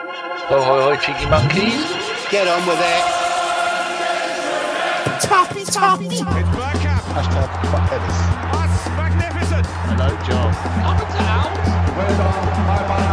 Ho, ho, ho, cheeky monkeys. Get on with it. Toppy. It's Bergkamp. Hashtag fuck Ellis. That's magnificent. Hello, John. Up and down. Well done.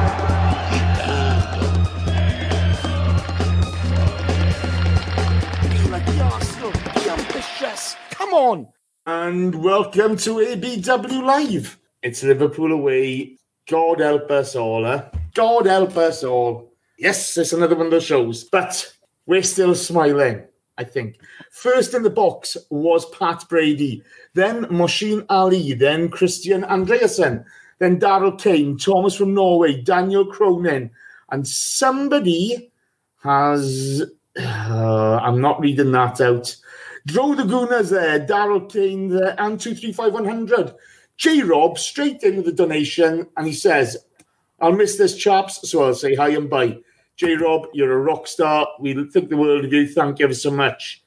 Bye-bye. Be like the Arsenal. Be ambitious. Come on. And welcome to ABW Live. It's Liverpool away. God help us all, God help us all. Yes, it's another one of those shows, but we're still smiling, I think. First in the box was Pat Brady, then Moshin Ali, then Christian Andreasen, then Daryl Kane, Thomas from Norway, Daniel Cronin, and somebody has... I'm not reading that out. Dro the Gooners there, Daryl Kane there, and 235100. J-Rob straight in with the donation, and he says, I'll miss this, chaps, so I'll say hi and bye. J-Rob, you're a rock star. We think the world of you. Thank you ever so much.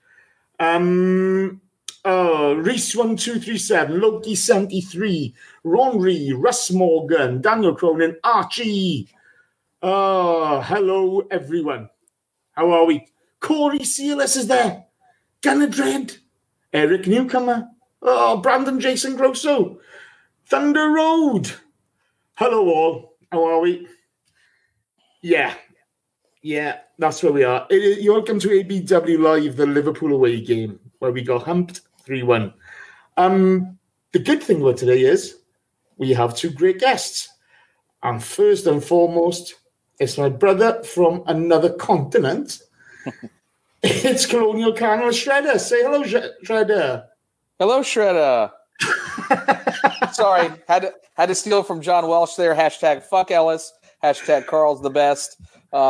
Reese1237, Loki73, Ron Ree, Russ Morgan, Daniel Cronin, Archie. Hello, everyone. How are we? Corey Sealis is there. Gunnar Dread, Eric Newcomer, Brandon Jason Grosso, Thunder Road. Hello all, how are we? Yeah, that's where we are. You're welcome to ABW Live, the Liverpool away game, where we got humped 3-1. The good thing about today is we have two great guests. And first and foremost, it's my brother from another continent. It's Colonial Colonel Shredder. Say hello, Shredder. Hello, Shredder. Sorry, had to steal from John Welsh there. Hashtag fuck Ellis. Hashtag Carl's the best.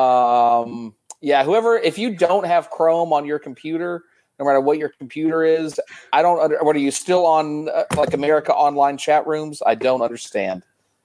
Whoever, if you don't have Chrome on your computer, no matter what your computer is, what are you still on like America Online chat rooms? I don't understand.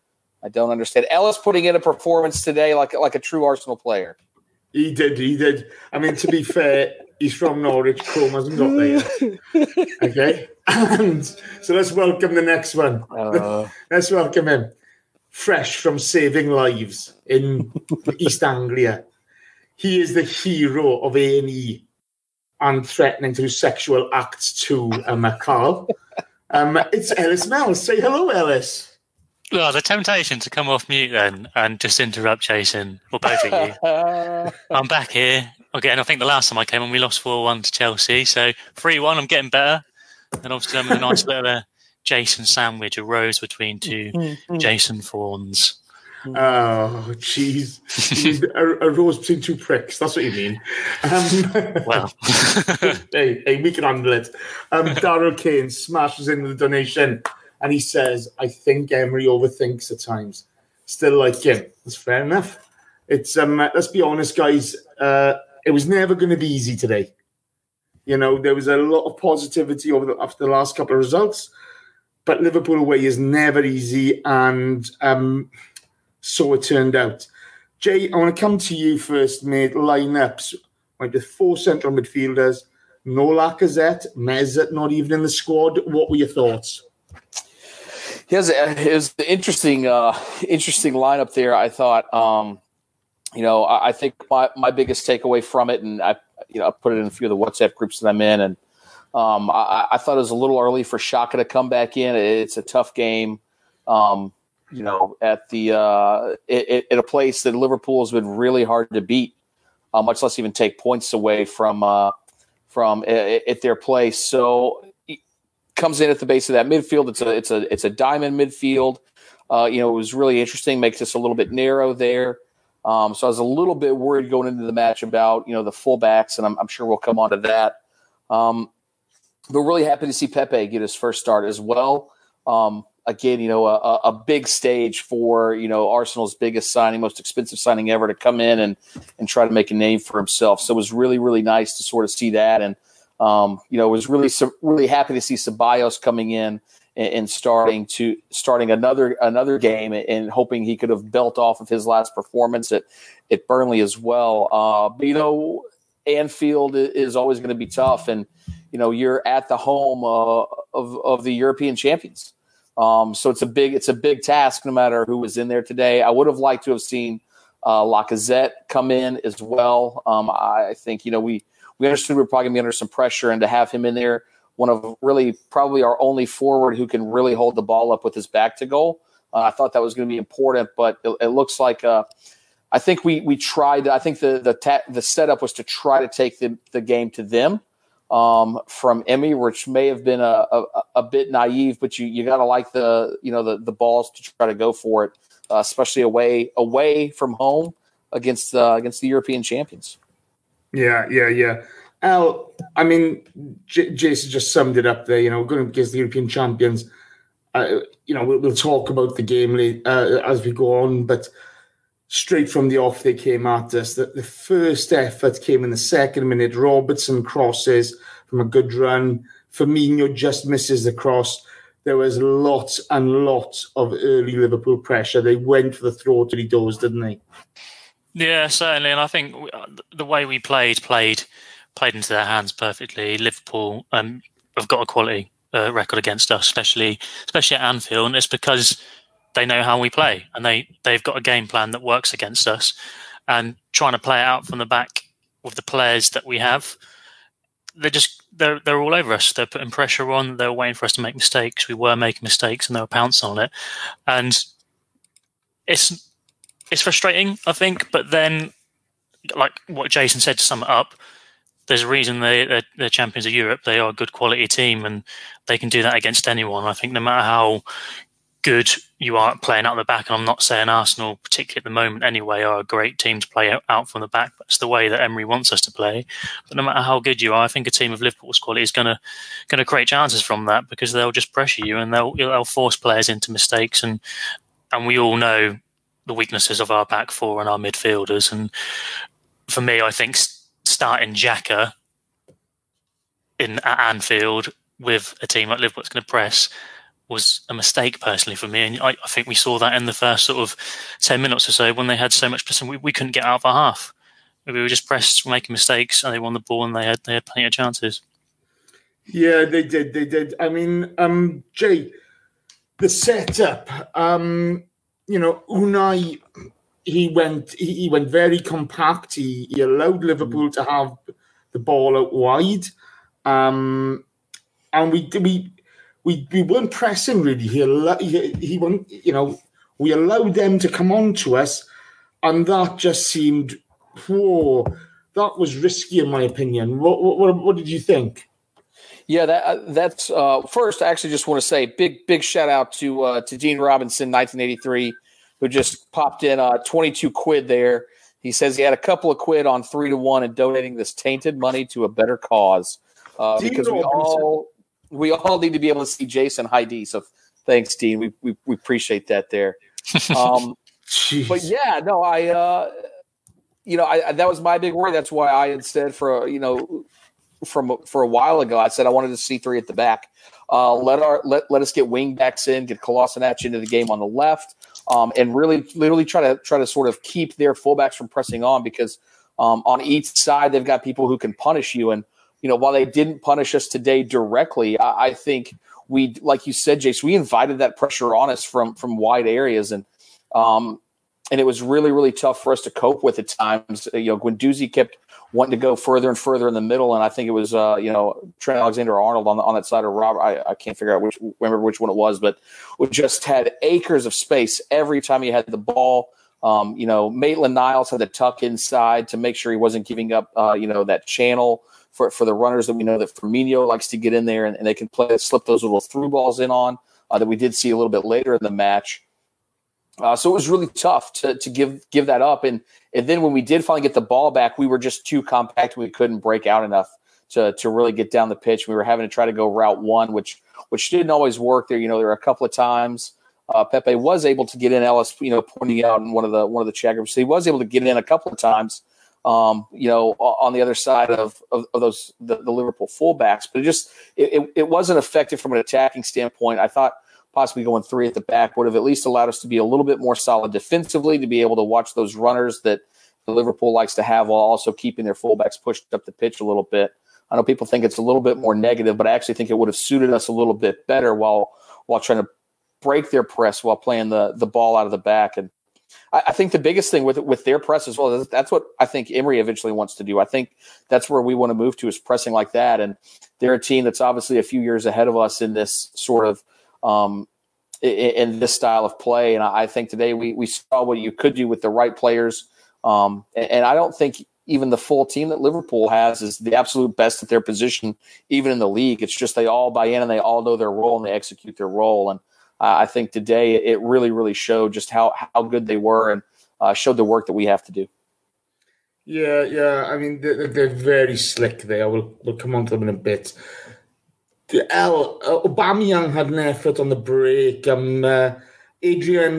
Ellis putting in a performance today like a true Arsenal player. He did. I mean, to be fair, he's from Norwich. Chrome hasn't got there yet. Okay? And so let's welcome the next one. Let's welcome him. Fresh from saving lives in East Anglia. He is the hero of A&E and threatening to do sexual acts to Carl. It's Ellis Mells. Say hello, Ellis. Well, the temptation to come off mute then and just interrupt Jason, or both of you. I'm back here. Again, I think the last time I came on, we lost 4-1 to Chelsea. So 3-1, I'm getting better. And obviously I'm with a nice little Jason sandwich, a rose between two Jason fawns. Oh, jeez. a rose between two pricks. That's what you mean. Well. hey, we can handle it. Daryl Kane smashes in with the donation. And he says, I think Emery overthinks at times. Still like him. That's fair enough. It's let's be honest, guys. It was never going to be easy today. You know, there was a lot of positivity after the last couple of results. But Liverpool away is never easy. And so it turned out. Jay, I want to come to you first, mate. Lineups. Right, with 4 central midfielders. No Lacazette. Mesut not even in the squad. What were your thoughts? It was the interesting lineup there. I thought, I think my biggest takeaway from it, and I put it in a few of the WhatsApp groups that I'm in, and I thought it was a little early for Xhaka to come back in. It's a tough game, at a place that Liverpool has been really hard to beat, much less even take points away from at their place. So. Comes in at the base of that midfield. It's a diamond midfield. It was really interesting. Makes us a little bit narrow there. So I was a little bit worried going into the match about the fullbacks, and I'm sure we'll come on to that. But really happy to see Pepe get his first start as well. Again, a big stage for Arsenal's biggest signing, most expensive signing ever, to come in and try to make a name for himself. So it was really, really nice to sort of see that. And was really happy to see Ceballos coming in and starting another game and hoping he could have built off of his last performance at Burnley as well. But Anfield is always going to be tough, and you're at the home of the European champions. So it's a big task no matter who was in there today. I would have liked to have seen Lacazette come in as well. I think, we understood we're probably going to be under some pressure, and to have him in there, one of really probably our only forward who can really hold the ball up with his back to goal. I thought that was going to be important, but it looks like I think we tried. I think the setup was to try to take the game to them from Emmy, which may have been a bit naive, but you got to like the balls to try to go for it, especially away from home against the European champions. Yeah. Al, I mean, Jason just summed it up there. We're going against the European champions. We'll talk about the game as we go on, but straight from the off, they came at us. The first effort came in the second minute. Robertson crosses from a good run. Firmino just misses the cross. There was lots and lots of early Liverpool pressure. They went for the throat till he doors, didn't they? Yeah, certainly. And I think the way we played into their hands perfectly. Liverpool have got a quality record against us, especially at Anfield, and it's because they know how we play, and they've got a game plan that works against us. And trying to play it out from the back with the players that we have, they're all over us. They're putting pressure on. They're waiting for us to make mistakes. We were making mistakes, and they were pouncing on it. And it's frustrating, I think. But then, like what Jason said, to sum it up, there's a reason they're champions of Europe. They are a good quality team, and they can do that against anyone. I think no matter how good you are at playing out the back, and I'm not saying Arsenal, particularly at the moment anyway, are a great team to play out from the back. That's the way that Emery wants us to play. But no matter how good you are, I think a team of Liverpool's quality is going to create chances from that, because they'll just pressure you and they'll force players into mistakes. And we all know the weaknesses of our back four and our midfielders. And for me, I think starting Xhaka at Anfield with a team like Liverpool that's going to press was a mistake personally for me. And I think we saw that in the first sort of 10 minutes or so when they had so much pressing. We couldn't get out of our half. We were just pressed, making mistakes, and they won the ball, and they had plenty of chances. Yeah, they did. I mean, Jay, the setup, Unai, he went very compact. He allowed Liverpool to have the ball out wide. And we weren't pressing really. He went, we allowed them to come on to us, and that just seemed, that was risky in my opinion. What did you think? Yeah, that's first. I actually just want to say big shout out to Dean Robinson, 1983, who just popped in 22 quid there. He says he had a couple of quid on 3-1 and donating this tainted money to a better cause, because we all need to be able to see Jason Heidi. So thanks, Dean. We appreciate that there. But yeah, no, I that was my big worry. That's why I had said for a while ago, I said I wanted to see three at the back. Let us get wing backs in, get Kolasinac into the game on the left, and literally try to sort of keep their fullbacks from pressing on, because on each side they've got people who can punish you. And while they didn't punish us today directly, I think we, like you said, Jace, we invited that pressure on us from wide areas, and it was really, really tough for us to cope with at times. Guendouzi kept wanting to go further and further in the middle, and I think it was Trent Alexander-Arnold on that side of Robert. I can't remember which one it was, but we just had acres of space every time he had the ball. Maitland-Niles had to tuck inside to make sure he wasn't giving up that channel for the runners that we know that Firmino likes to get in there, and they can slip those little through balls in on that we did see a little bit later in the match. So it was really tough to give that up. And then when we did finally get the ball back, we were just too compact. We couldn't break out enough to really get down the pitch. We were having to try to go route one, which didn't always work there. There were a couple of times Pepe was able to get in. Ellis, pointing out in one of the chat groups, he was able to get in a couple of times, on the other side of those the Liverpool fullbacks. But it wasn't effective from an attacking standpoint. I thought possibly going three at the back would have at least allowed us to be a little bit more solid defensively, to be able to watch those runners that Liverpool likes to have, while also keeping their fullbacks pushed up the pitch a little bit. I know people think it's a little bit more negative, but I actually think it would have suited us a little bit better while trying to break their press while playing the ball out of the back. And I think the biggest thing with their press as well, that's what I think Emery eventually wants to do. I think that's where we want to move to, is pressing like that. And they're a team that's obviously a few years ahead of us in this sort of in this style of play. And I think today we saw what you could do with the right players. And I don't think even the full team that Liverpool has is the absolute best at their position, even in the league. It's just they all buy in and they all know their role and they execute their role. And I think today it really, really showed just how good they were and showed the work that we have to do. Yeah. I mean, they're very slick there. We'll come on to them in a bit. Aubameyang had an effort on the break. Adrian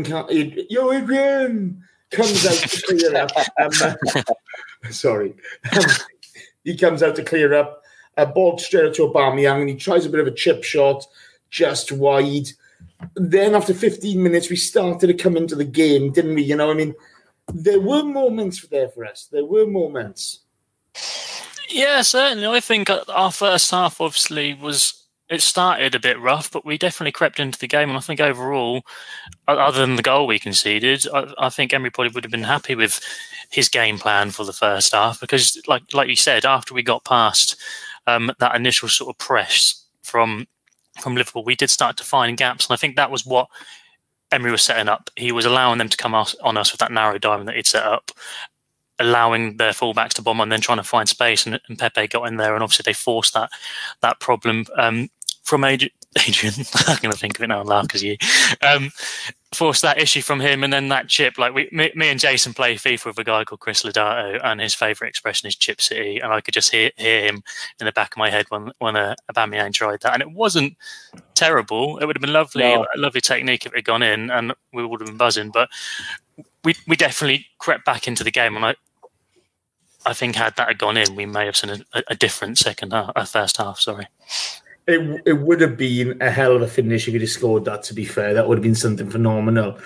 comes out to clear up. Sorry. He comes out to clear up. Ball straight to Aubameyang, and he tries a bit of a chip shot just wide. Then after 15 minutes, we started to come into the game, didn't we? I mean, there were moments there for us. There were moments. Yeah, certainly. I think our first half obviously it started a bit rough, but we definitely crept into the game. And I think overall, other than the goal we conceded, I think Emery probably would have been happy with his game plan for the first half, because like you said, after we got past that initial sort of press from Liverpool, we did start to find gaps. And I think that was what Emery was setting up. He was allowing them to come on us with that narrow diamond that he'd set up, allowing their fullbacks to bomb and then trying to find space. And Pepe got in there, and obviously they forced that problem from Adrian. I'm going to think of it now and laugh because you forced that issue from him, and then that chip. Like me and Jason play FIFA with a guy called Chris Lodato, and his favourite expression is Chip City, and I could just hear him in the back of my head when Aubameyang tried that, and it wasn't terrible. It would have been lovely, a lovely technique if it had gone in, and we would have been buzzing. But we definitely crept back into the game, and I think had that gone in, we may have seen a different first half. Sorry. It would have been a hell of a finish if he'd have scored that, to be fair. That would have been something phenomenal.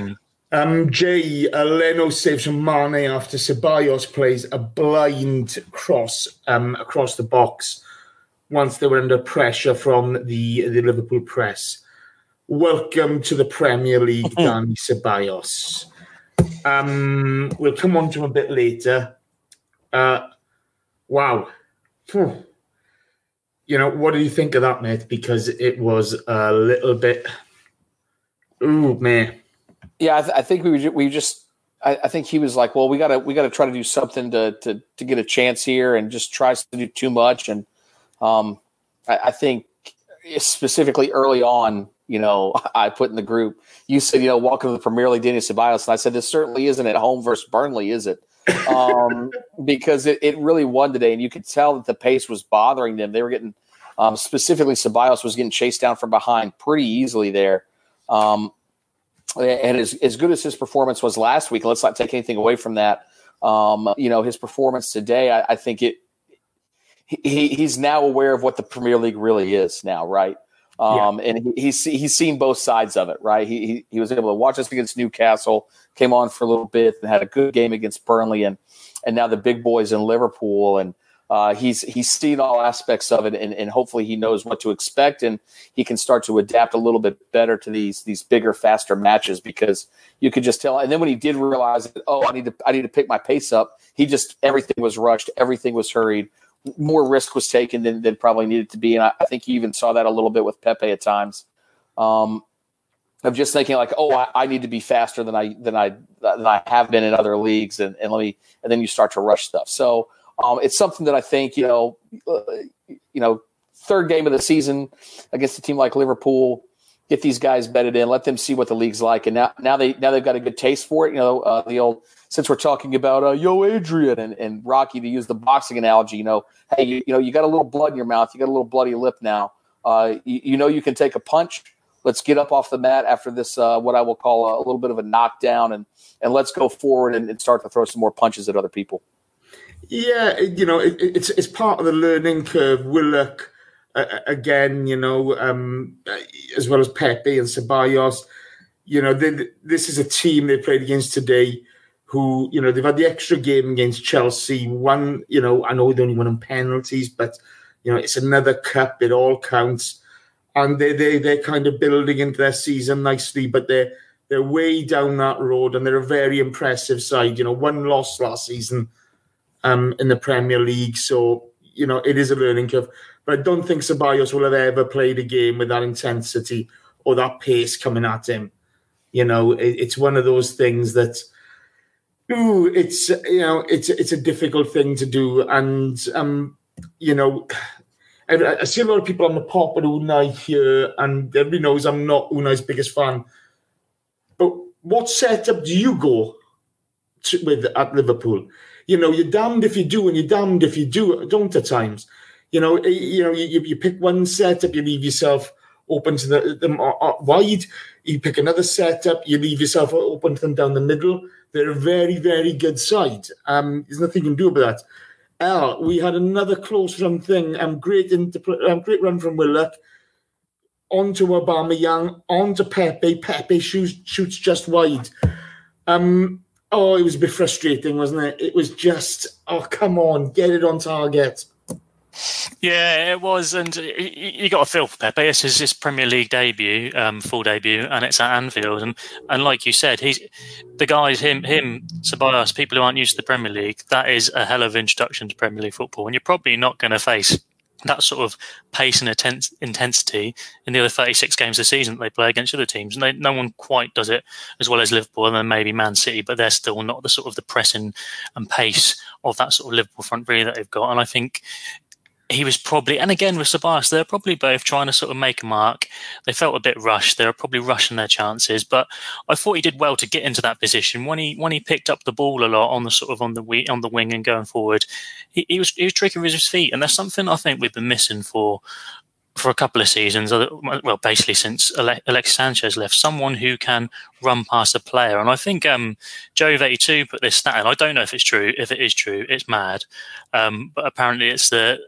Leno saves from Mane after Ceballos plays a blind cross across the box once they were under pressure from the Liverpool press. Welcome to the Premier League, Dani Ceballos. We'll come on to him a bit later. Wow. What do you think of that, mate? Because it was a little bit... Ooh, man. Yeah, I think I think he was like, well, we gotta try to do something to get a chance here, and just tries to do too much. And I think specifically early on, I put in the group, you said, welcome to the Premier League, Dani Ceballos, and I said, this certainly isn't at home versus Burnley, is it? Because it really won today, and you could tell that the pace was bothering them. They were getting, specifically Ceballos was getting chased down from behind pretty easily there. And as good as his performance was last week, let's not take anything away from that. His performance today, I think he's now aware of what the Premier League really is now, right? And he's seen both sides of it, right? He was able to watch us against Newcastle, came on for a little bit, and had a good game against Burnley, and now the big boys in Liverpool, and he's seen all aspects of it, and hopefully he knows what to expect, and he can start to adapt a little bit better to these bigger, faster matches, because you could just tell. And then when he did realize that, I need to pick my pace up, everything was rushed, everything was hurried. More risk was taken than probably needed to be, and I think you even saw that a little bit with Pepe at times. Of just thinking like, I need to be faster than I have been in other leagues, and then you start to rush stuff. So it's something that I think third game of the season against a team like Liverpool, get these guys bedded in, let them see what the league's like, and now they've got a good taste for it. The old. Since we're talking about Adrian and Rocky, to use the boxing analogy, hey, you got a little blood in your mouth, you got a little bloody lip now. You can take a punch. Let's get up off the mat after this, what I will call a little bit of a knockdown, and let's go forward and start to throw some more punches at other people. Yeah, it's part of the learning curve. Willock, again, as well as Pepe and Ceballos. This is a team they played against today who, they've had the extra game against Chelsea. One, I know they only won on penalties, but, it's another cup. It all counts. And they're kind of building into their season nicely, but they're They're way down that road, and they're a very impressive side. One loss last season in the Premier League, so it is a learning curve. But I don't think Ceballos will have ever played a game with that intensity or that pace coming at him. It's one of those things that, it's a difficult thing to do, and I see a lot of people on the pop at Unai here, and everybody knows I'm not Unai's biggest fan. But what setup do you go with at Liverpool? You're damned if you do, and you're damned if you don't at times. You pick one setup, you leave yourself open to them wide. You pick another setup, you leave yourself open to them down the middle. They're a very, very good side. There's nothing you can do about that. We had another close run thing. Great run from Willock. On to Aubameyang, on to Pepe. Pepe shoots just wide. It was a bit frustrating, wasn't it? It was just, come on, get it on target. Yeah, it was, and you got a feel for Pepe. This is his Premier League debut, full debut, and it's at Anfield. And like you said, he's the guys, him, Ceballos, people who aren't used to the Premier League. That is a hell of an introduction to Premier League football, and you're probably not going to face that sort of pace and intensity in the other 36 games of the season that they play against other teams. And no one quite does it as well as Liverpool, and then maybe Man City, but they're still not the sort of the pressing and pace of that sort of Liverpool front three that they've got. And I think he was probably, and again with Ceballos, they're probably both trying to sort of make a mark. They felt a bit rushed. They were probably rushing their chances, but I thought he did well to get into that position when he picked up the ball a lot on the wing and going forward. He was tricky with his feet, and that's something I think we've been missing for a couple of seasons. Well, basically since Alexis Sanchez left, someone who can run past a player. And I think Jove82 put this stat in. I don't know if it's true. If it is true, it's mad. But apparently it's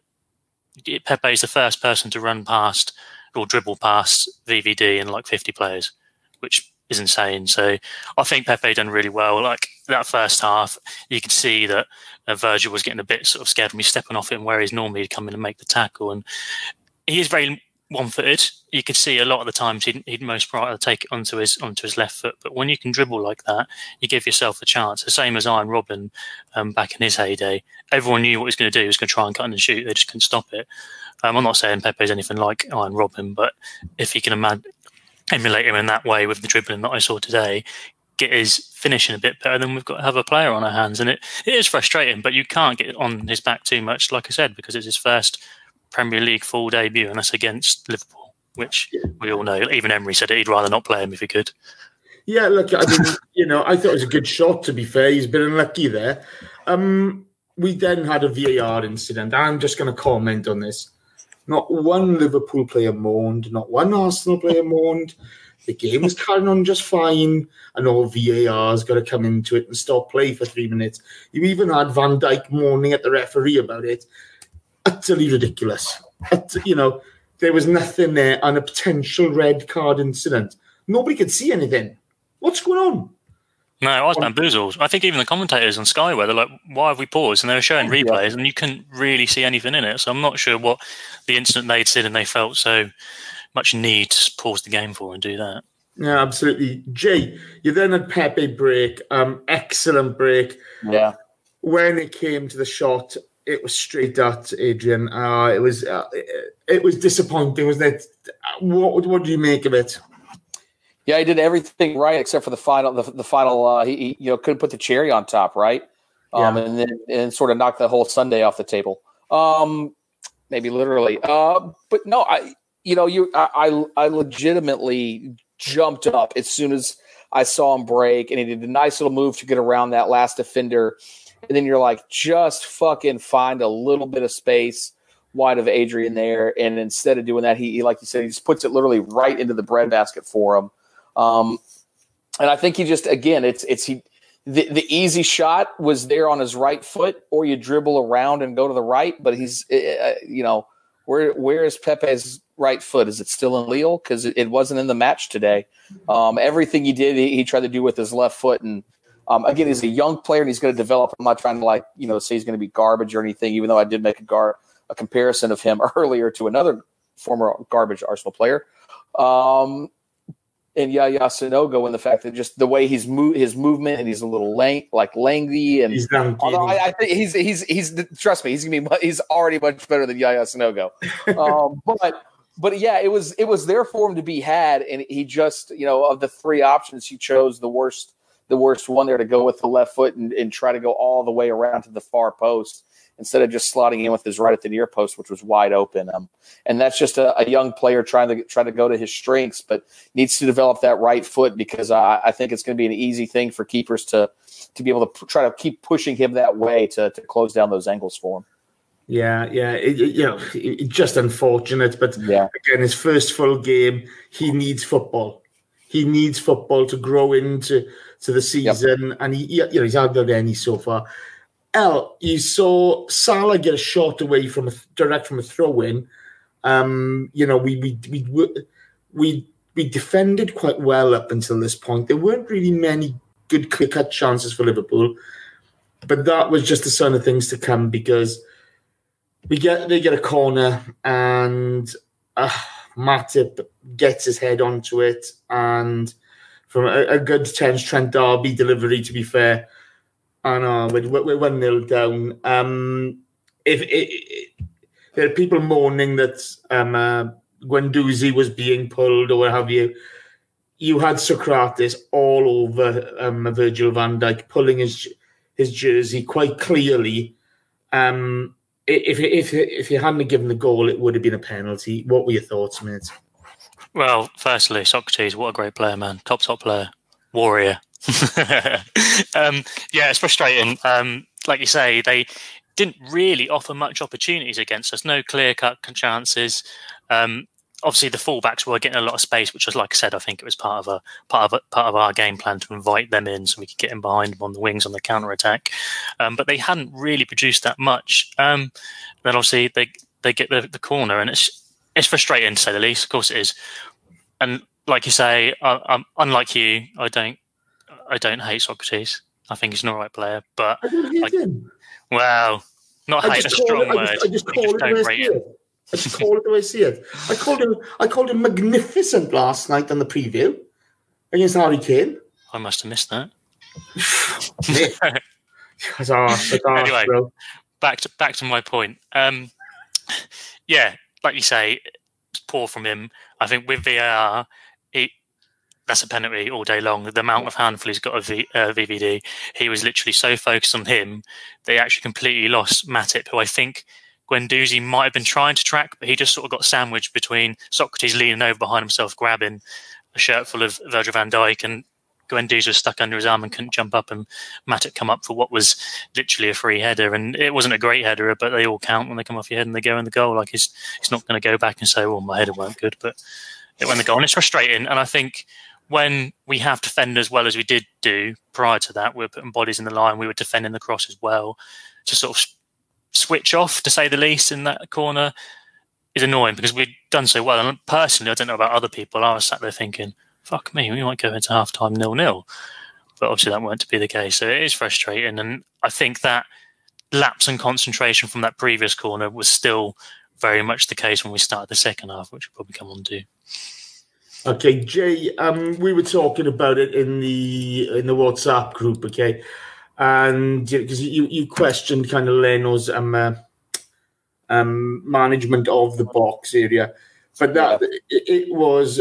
Pepe is the first person to run past or dribble past VVD in like 50 players, which is insane. So I think Pepe done really well. Like that first half, you could see that Virgil was getting a bit sort of scared when he's stepping off him where he's normally come in and make the tackle. And he is very one-footed. You could see a lot of the times he'd most rather take it onto his left foot. But when you can dribble like that, you give yourself a chance. The same as Iron Robin back in his heyday. Everyone knew what he was going to do. He was going to try and cut and shoot. They just couldn't stop it. I'm not saying Pepe's anything like Iron Robin, but if he can emulate him in that way with the dribbling that I saw today, get his finishing a bit better, then we've got to have a player on our hands. And it is frustrating, but you can't get on his back too much, like I said, because it's his first Premier League full debut, and that's against Liverpool, which we all know. Even Emery said he'd rather not play him if he could. Yeah, look, I mean, I thought it was a good shot, to be fair. He's been unlucky there. We then had a VAR incident. I'm just going to comment on this. Not one Liverpool player moaned, not one Arsenal player moaned. The game was carrying on just fine, and all VAR's got to come into it and stop play for 3 minutes. You even had Van Dijk moaning at the referee about it. Utterly ridiculous. There was nothing there, and a potential red card incident. Nobody could see anything. What's going on? No, I was bamboozled. I think even the commentators on Sky were like, why have we paused? And they were showing replays and you couldn't really see anything in it. So I'm not sure what the incident they'd seen and they felt so much need to pause the game for and do that. Yeah, absolutely. Jay, you then had Pepe break. Excellent break. Yeah. When it came to the shot, it was straight at Adrian. It was disappointing, wasn't it? What do you make of it? Yeah, he did everything right except for the final. The final, he couldn't put the cherry on top, right? And then sort of knocked the whole Sunday off the table. Maybe literally. But no, I legitimately jumped up as soon as I saw him break, and he did a nice little move to get around that last defender. And then you're like, just fucking find a little bit of space wide of Adrian there. And instead of doing that, he like you said, he just puts it literally right into the breadbasket for him. And I think he just, again, the easy shot was there on his right foot, or you dribble around and go to the right. But he's, where is Pepe's right foot? Is it still in Lille? Because it wasn't in the match today. Everything he did, he tried to do with his left foot. And again, he's a young player and he's going to develop. I'm not trying to say he's going to be garbage or anything, even though I did make a comparison of him earlier to another former garbage Arsenal player. Yaya Sanogo, and the fact that just the way his movement, and he's a little lengthy, and He's lanky. although I think he's trust me, he's already much better than Yaya Sanogo. But yeah, it was there for him to be had, and he just, of the three options, he chose the worst one there to go with the left foot and try to go all the way around to the far post instead of just slotting in with his right at the near post, which was wide open. And that's just a young player trying to go to his strengths, but needs to develop that right foot, because I think it's going to be an easy thing for keepers to be able to try to keep pushing him that way to close down those angles for him. Yeah. It's just unfortunate, but yeah. Again, his first full game, he needs football. He needs football to grow into the season, and he's had any so far. You saw Salah get a shot away direct from a throw-in. We defended quite well up until this point. There weren't really many good clear-cut chances for Liverpool, but that was just the sign of things to come, because they get a corner and Matip gets his head onto it, and from a good Trent D'Arby delivery, to be fair. I know, we're 1-0 down. If there are people moaning that Guendouzi was being pulled or what have you, you had Socrates all over Virgil van Dijk pulling his jersey quite clearly. If you hadn't given the goal, it would have been a penalty. What were your thoughts, mate? Well, firstly, Socrates, what a great player, man. Top player. Warrior. It's frustrating. Like you say, they didn't really offer much opportunities against us. No clear-cut chances. Obviously, the fullbacks were getting a lot of space, which was, like I said, I think it was part of our game plan to invite them in so we could get in behind them on the wings on the counter-attack. But they hadn't really produced that much. Then obviously they get the corner, and it's frustrating to say the least. Of course, it is. And like you say, I'm unlike you. I don't hate Socrates. I think he's an all right player, but I don't hate him. Well, not hate a strong word. I just call it the way I see it. I just call it the way I see it. I called him magnificent last night on the preview against Harry Kane. I must have missed that. Anyway, bro. back to my point. Like you say, it's poor from him. I think with VAR, that's a penalty all day long. The amount of handful he's got of VVD, he was literally so focused on him, they actually completely lost Matip, who I think Guendouzi might have been trying to track, but he just sort of got sandwiched between Socrates leaning over behind himself, grabbing a shirt full of Virgil van Dijk, and Guendouzi was stuck under his arm and couldn't jump up, and Matip come up for what was literally a free header. And it wasn't a great header, but they all count when they come off your head and they go in the goal. Like he's not going to go back and say, well, my header weren't good, but it went in the goal. And it's frustrating. And I think when we have defended as well as we did do prior to that, we were putting bodies in the line, we were defending the cross as well, to sort of switch off, to say the least, in that corner is annoying, because we'd done so well. And personally, I don't know about other people, I was sat there thinking, fuck me, we might go into half-time 0-0. But obviously that weren't to be the case. So it is frustrating. And I think that lapse in concentration from that previous corner was still very much the case when we started the second half, which we'll probably come on to. Okay, Jay, we were talking about it in the WhatsApp group, okay? And because you questioned kind of Leno's management of the box area, but that it was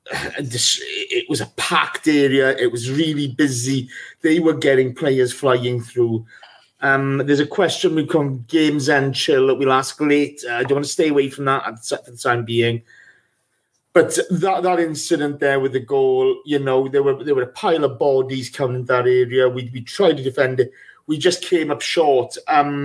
a packed area. It was really busy. They were getting players flying through. There's a question we come Games End Chill that we'll ask later. I don't want to stay away from that for the time being. But that incident there with the goal, there were a pile of bodies coming in that area. We tried to defend it. We just came up short.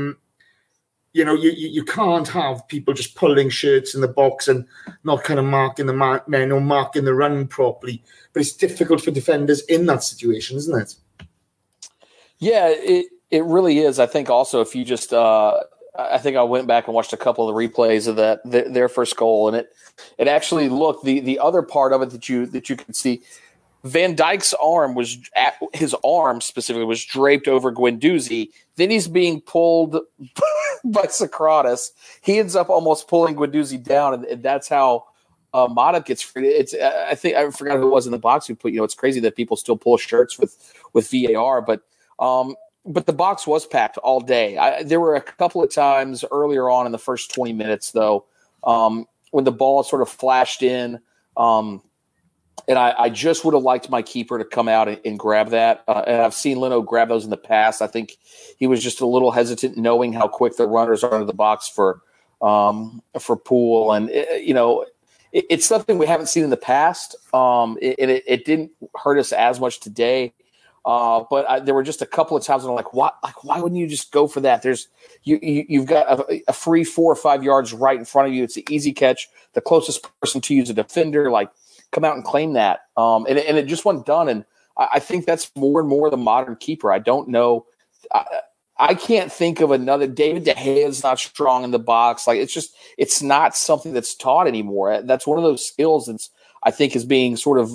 You can't have people just pulling shirts in the box and not kind of marking the men or marking the run properly. But it's difficult for defenders in that situation, isn't it? Yeah, it really is. I think also if you just I think I went back and watched a couple of the replays of their first goal, and it actually looked the other part of it that you can see. Van Dijk's arm specifically was draped over Guendouzi. Then he's being pulled by Socrates. He ends up almost pulling Guendouzi down, and that's how Mata gets free. I think I forgot who it was in the box who put. It's crazy that people still pull shirts with VAR, but the box was packed all day. There were a couple of times earlier on in the first 20 minutes, though, when the ball sort of flashed in, and I just would have liked my keeper to come out and grab that. And I've seen Leno grab those in the past. I think he was just a little hesitant, knowing how quick the runners are into the box for Poole, and it's something we haven't seen in the past. It didn't hurt us as much today. But there were just a couple of times when I'm like, why wouldn't you just go for that? You've got a free 4 or 5 yards right in front of you. It's an easy catch. The closest person to you is a defender. Like, come out and claim that. And it just wasn't done. And I think that's more and more the modern keeper. I don't know. I can't think of another. David De Gea is not strong in the box. Like, it's not something that's taught anymore. That's one of those skills that's, I think, is being sort of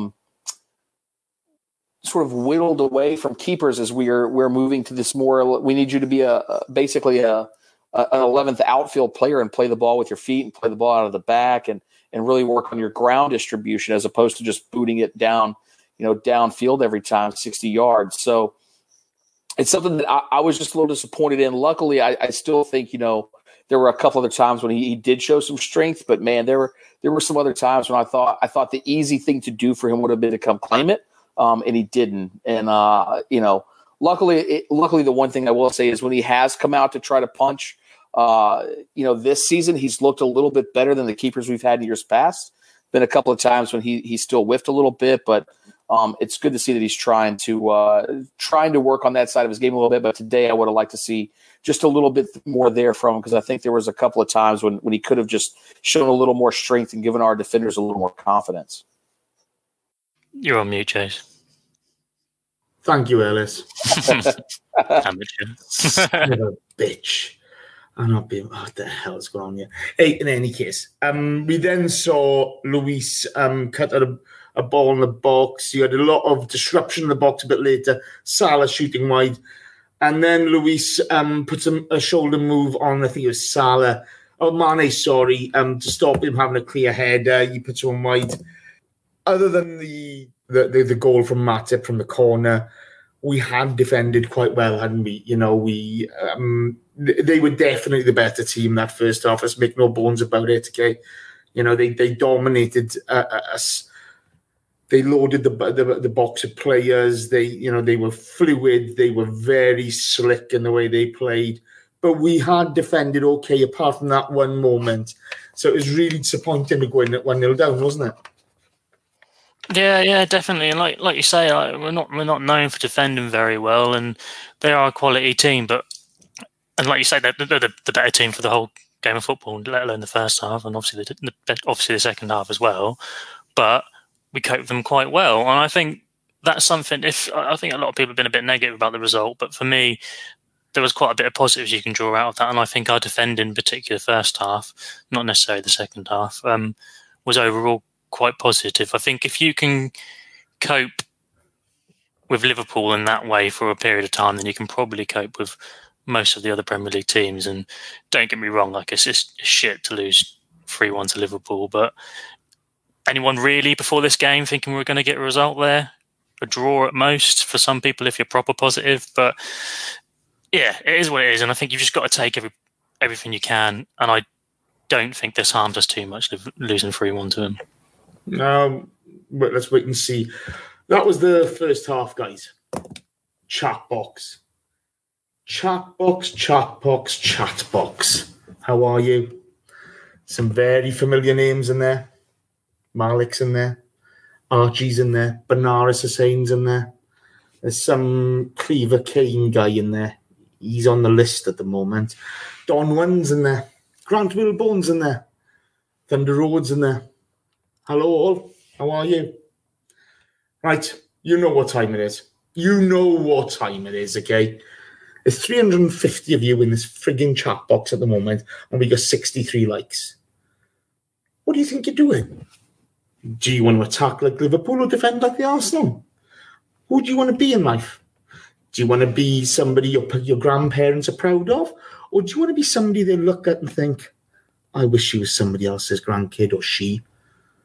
whittled away from keepers as we're moving to this more. We need you to be basically an 11th outfield player and play the ball with your feet and play the ball out of the back and really work on your ground distribution as opposed to just booting it down, downfield every time 60 yards. So it's something that I was just a little disappointed in. Luckily, I still think, there were a couple other times when he did show some strength, but man, there were some other times when I thought the easy thing to do for him would have been to come claim it. And he didn't. And, luckily the one thing I will say is when he has come out to try to punch, this season, he's looked a little bit better than the keepers we've had in years past. Been a couple of times when he still whiffed a little bit, but it's good to see that he's trying to work on that side of his game a little bit. But today I would have liked to see just a little bit more there from him, because I think there was a couple of times when he could have just shown a little more strength and given our defenders a little more confidence. You're on mute, Chase. Thank you, Ellis. Amateur. Son of a bitch. I'm not being. What the hell is going on here? Hey, in any case, we then saw Luis cut out a ball in the box. You had a lot of disruption in the box a bit later. Salah shooting wide. And then Luis puts a shoulder move on, I think it was Mane, to stop him having a clear header. He puts one wide. Other than the goal from Matip from the corner, we had defended quite well, hadn't we? They were definitely the better team that first half. Let's make no bones about it. Okay, they dominated us. They loaded the box of players. They were fluid. They were very slick in the way they played. But we had defended okay, apart from that one moment. So it was really disappointing to go in at 1-0 down, wasn't it? Yeah, definitely. And like you say, we're not known for defending very well, and they are a quality team. And like you say, they're the better team for the whole game of football, let alone the first half, and obviously the second half as well. But we coped them quite well, and I think that's something. I think a lot of people have been a bit negative about the result, but for me, there was quite a bit of positives you can draw out of that, and I think our defending, in particular, first half, not necessarily the second half, was overall quite positive. I think if you can cope with Liverpool in that way for a period of time, then you can probably cope with most of the other Premier League teams. And don't get me wrong, like, it's just shit to lose 3-1 to Liverpool, but anyone really before this game thinking we were going to get a result there? A draw at most for some people if you're proper positive. But yeah, it is what it is, and I think you've just got to take everything you can, and I don't think this harmed us too much losing 3-1 to them. But let's wait and see. That was the first half, guys. Chat box. How are you? Some very familiar names in there. Malik's in there. Archie's in there. Benares Hussein's in there. There's some Cleaver Kane guy in there. He's on the list at the moment. Don One's in there. Grant Wilbourne's in there. Thunder Road's in there. Hello all. How are you? Right. You know what time it is. Okay? There's 350 of you in this frigging chat box at the moment, and we got 63 likes. What do you think you're doing? Do you want to attack like Liverpool or defend like the Arsenal? Who do you want to be in life? Do you want to be somebody your grandparents are proud of? Or do you want to be somebody they look at and think, I wish she was somebody else's grandkid or she?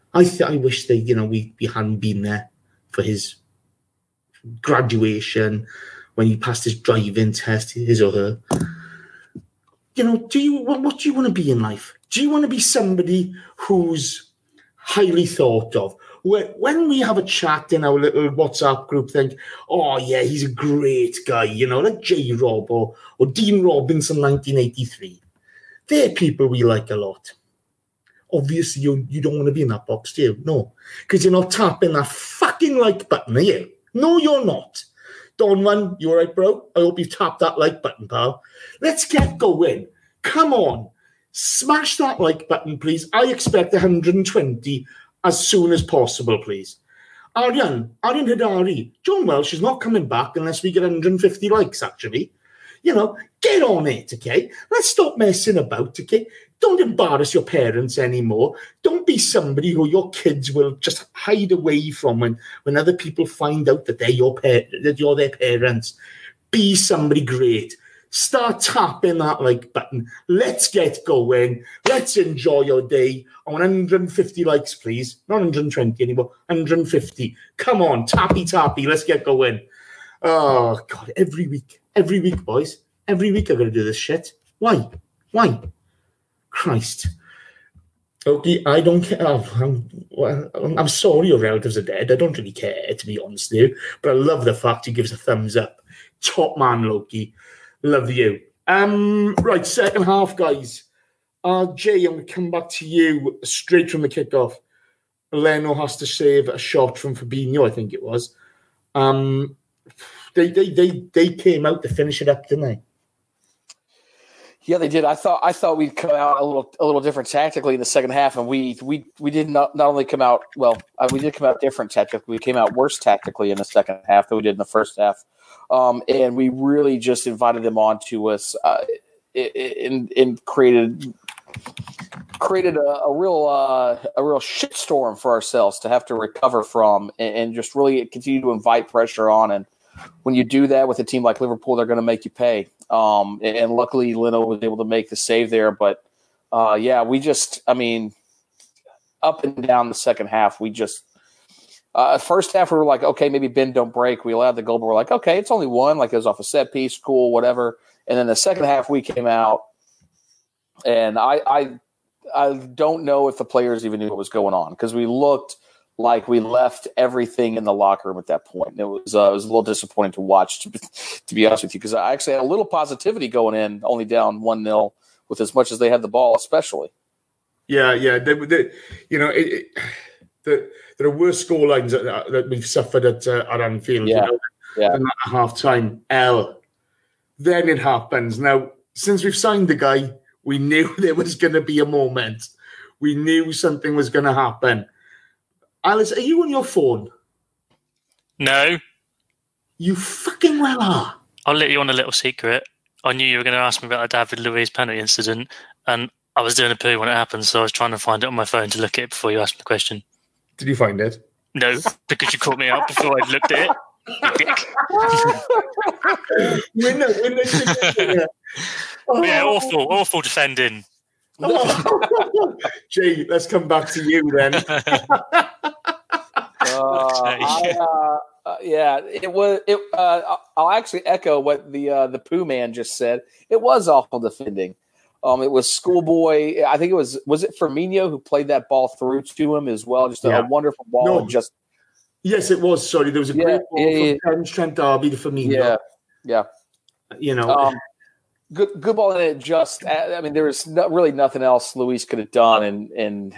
I wish that, we hadn't been there for his graduation, when he passed his driving test, his or her. What do you want to be in life? Do you want to be somebody who's highly thought of? When we have a chat in our little WhatsApp group, think, oh yeah, he's a great guy, like J-Rob or Dean Robinson, 1983. They're people we like a lot. Obviously, you don't want to be in that box, do you? No, because you're not tapping that fucking like button, are you? No, you're not. Donvan, you all right, bro? I hope you've tapped that like button, pal. Let's get going. Come on. Smash that like button, please. I expect 120 as soon as possible, please. Aryan Hidari, John Welsh is not coming back unless we get 150 likes, actually. Get on it, okay? Let's stop messing about, okay? Don't embarrass your parents anymore. Don't be somebody who your kids will just hide away from when other people find out that you're their parents. Be somebody great. Start tapping that like button. Let's get going. Let's enjoy your day. I want 150 likes, please. Not 120 anymore. 150. Come on, tappy. Let's get going. Oh, God, every week, boys. Every week I've got to do this shit. Why? Christ. Okay, I don't care. I'm sorry your relatives are dead. I don't really care, to be honest with you. But I love the fact he gives a thumbs up. Top man, Loki. Love you. Right, second half, guys. Jay, I'm going to come back to you straight from the kickoff. Leno has to save a shot from Fabinho, I think it was. They came out to finish it up, didn't they? Yeah, they did. I thought we'd come out a little different tactically in the second half, and we did not only come out well. We did come out different tactically. We came out worse tactically in the second half than we did in the first half, and we really just invited them onto us and created a real shitstorm for ourselves to have to recover from, and just really continue to invite pressure on. And when you do that with a team like Liverpool, they're going to make you pay. And luckily, Leno was able to make the save there. But, up and down the second half, first half, we were like, okay, maybe bend, don't break. We allowed the goal, but we're like, okay, it's only one. Like, it was off a set piece, cool, whatever. And then the second half, we came out, and I don't know if the players even knew what was going on, because we looked like we left everything in the locker room at that point. And it was a little disappointing to watch, to be honest with you, because I actually had a little positivity going in, only down 1-0 with as much as they had the ball, especially. Yeah. There are worse score lines that we've suffered at Anfield. Yeah. And at half time. Then it happens. Now, since we've signed the guy, we knew there was going to be a moment. We knew something was going to happen. Alice, are you on your phone? No. You fucking well are. I'll let you on a little secret. I knew you were going to ask me about the David Luiz penalty incident, and I was doing a poo when it happened, so I was trying to find it on my phone to look at it before you asked me the question. Did you find it? No, because you caught me out before I looked at it. Winner. Yeah, awful defending. Jay, let's come back to you then. It was. I'll actually echo what the Pooh man just said. It was awful defending. It was Schoolboy. I think it was it Firmino who played that ball through to him as well. Just a wonderful ball. No. And just yes, it was. Sorry, there was a great ball from Trent D'Arby to Firmino. Yeah. Good ball, and it just. I mean, there was really nothing else Luis could have done, and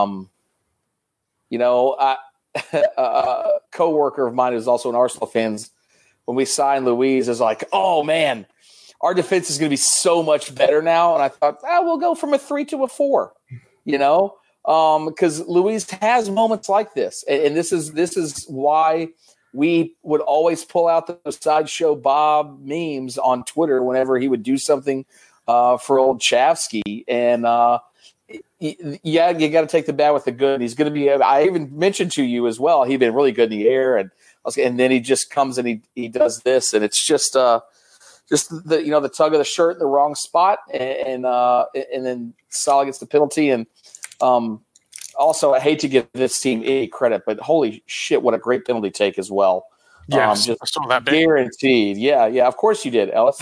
a coworker of mine who's also an Arsenal fan, when we signed Luis, is like, oh man, our defense is going to be so much better now. And I thought, we'll go from a 3 to a 4, because Luis has moments like this, and this is why we would always pull out the Sideshow Bob memes on Twitter whenever he would do something for old Chavsky. And you got to take the bad with the good. He's going to be. I even mentioned to you as well. He'd been really good in the air, and then he just comes and he does this, and it's just the tug of the shirt in the wrong spot, and then Salah gets the penalty, and Also, I hate to give this team any credit, but holy shit, what a great penalty take as well. Yes, just I saw that bit. guaranteed. Yeah, of course you did, Ellis.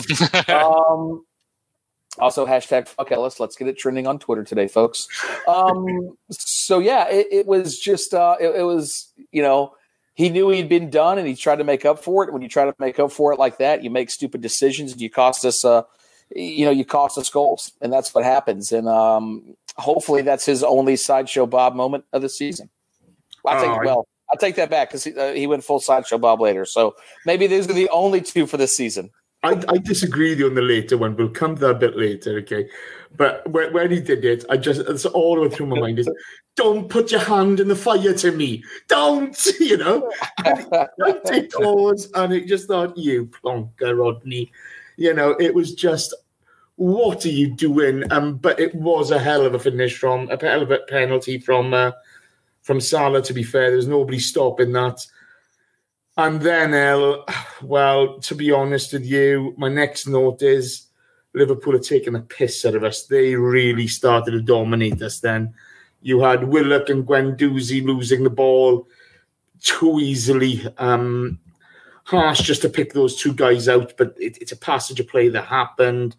Also, hashtag fuck Ellis. Let's get it trending on Twitter today, folks. So yeah, it was just it was, he knew he'd been done and he tried to make up for it. When you try to make up for it like that, you make stupid decisions and you cost us goals, and that's what happens. And hopefully that's his only Sideshow Bob moment of the season. I'll take that back because he went full Sideshow Bob later. So maybe these are the only two for this season. I disagree with you on the later one. We'll come to that a bit later, okay? But when he did it, it's all the way through my mind is, don't put your hand in the fire to me. Don't, And I take pause, and it just thought, you plonker, Rodney. It was just, what are you doing? But it was a hell of a finish a hell of a penalty from Salah, to be fair. There's nobody stopping that. And then, to be honest with you, my next note is Liverpool are taking the piss out of us. They really started to dominate us then. You had Willock and Guendouzi losing the ball too easily. Harsh just to pick those two guys out, but it's a passage of play that happened.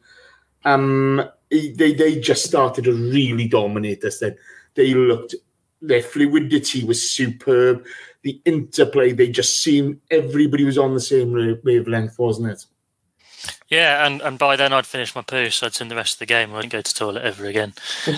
They just started to really dominate us then. Their fluidity was superb. The interplay, they just seemed everybody was on the same wavelength, wasn't it? Yeah, and by then I'd finished my poo, so I'd seen the rest of the game. I didn't go to the toilet ever again.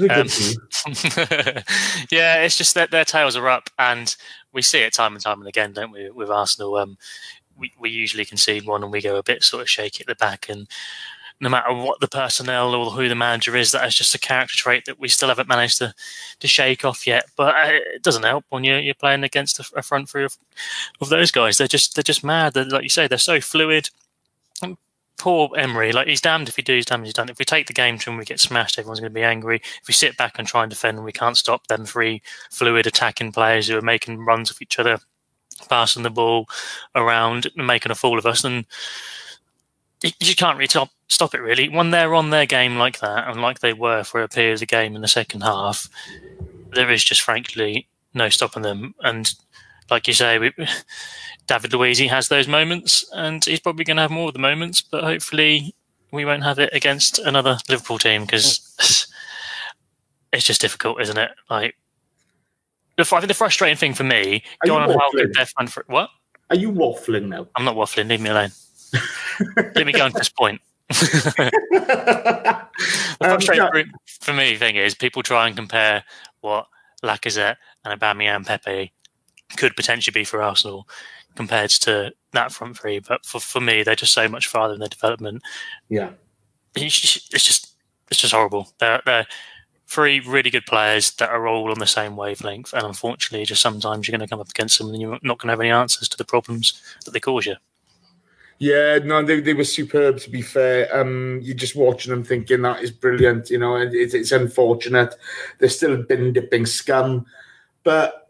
Yeah, it's just that their tails are up, and we see it time and time and again, don't we, with Arsenal? We usually concede one and we go a bit sort of shaky at the back, and no matter what the personnel or who the manager is, that is just a character trait that we still haven't managed to shake off yet. But it doesn't help when you're playing against a front three of those guys. They're just mad. Like you say, they're so fluid. And poor Emery, he's damned if he do, he's damned if he's done. If we take the game to him, we get smashed, everyone's going to be angry. If we sit back and try and defend, we can't stop them three fluid attacking players who are making runs with each other, passing the ball around and making a fool of us. And you can't really stop it, really. When they're on their game like that, and like they were for a period of the game in the second half, there is just, frankly, no stopping them. And like you say, David Luiz has those moments, and he's probably going to have more of the moments, but hopefully we won't have it against another Liverpool team, because it's just difficult, isn't it? I think the frustrating thing for me, going on how good their front for what? Are you waffling now? I'm not waffling. Leave me alone. Let me go on to this point. The frustrating for me thing is people try and compare what Lacazette and Aubameyang, Pepe could potentially be for Arsenal compared to that front three, but for me, they're just so much farther in their development. Yeah, it's just horrible. They're three really good players that are all on the same wavelength, and unfortunately, just sometimes you're going to come up against them and you're not going to have any answers to the problems that they cause you. Yeah, no, they were superb, to be fair. You're just watching them thinking that is brilliant, and it's unfortunate. They're still bin-dipping scum. But,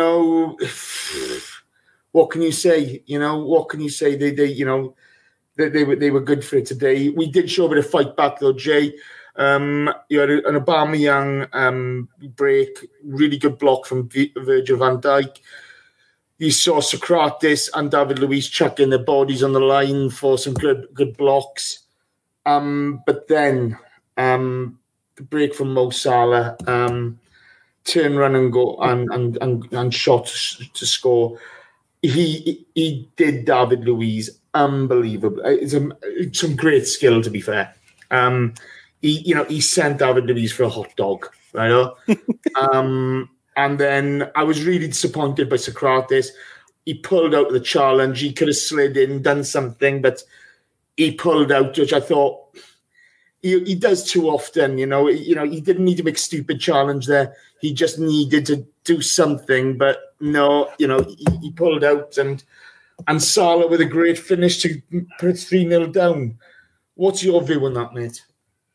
what can you say? What can you say? They were good for it today. We did show a bit of fight back, though, Jay. You had an Aubameyang break, really good block from Virgil van Dijk. You saw Socrates and David Luiz chucking their bodies on the line for some good blocks. But then the break from Mo Salah, turn, run and go and shot to score. He did David Luiz unbelievable. It's some great skill, to be fair. He sent David Luiz for a hot dog, right? And then I was really disappointed by Socrates. He pulled out of the challenge. He could have slid in, done something, but he pulled out, which I thought he does too often. He didn't need to make a stupid challenge there. He just needed to do something, but no, he pulled out, and Salah with a great finish to put 3-0 down. What's your view on that, mate?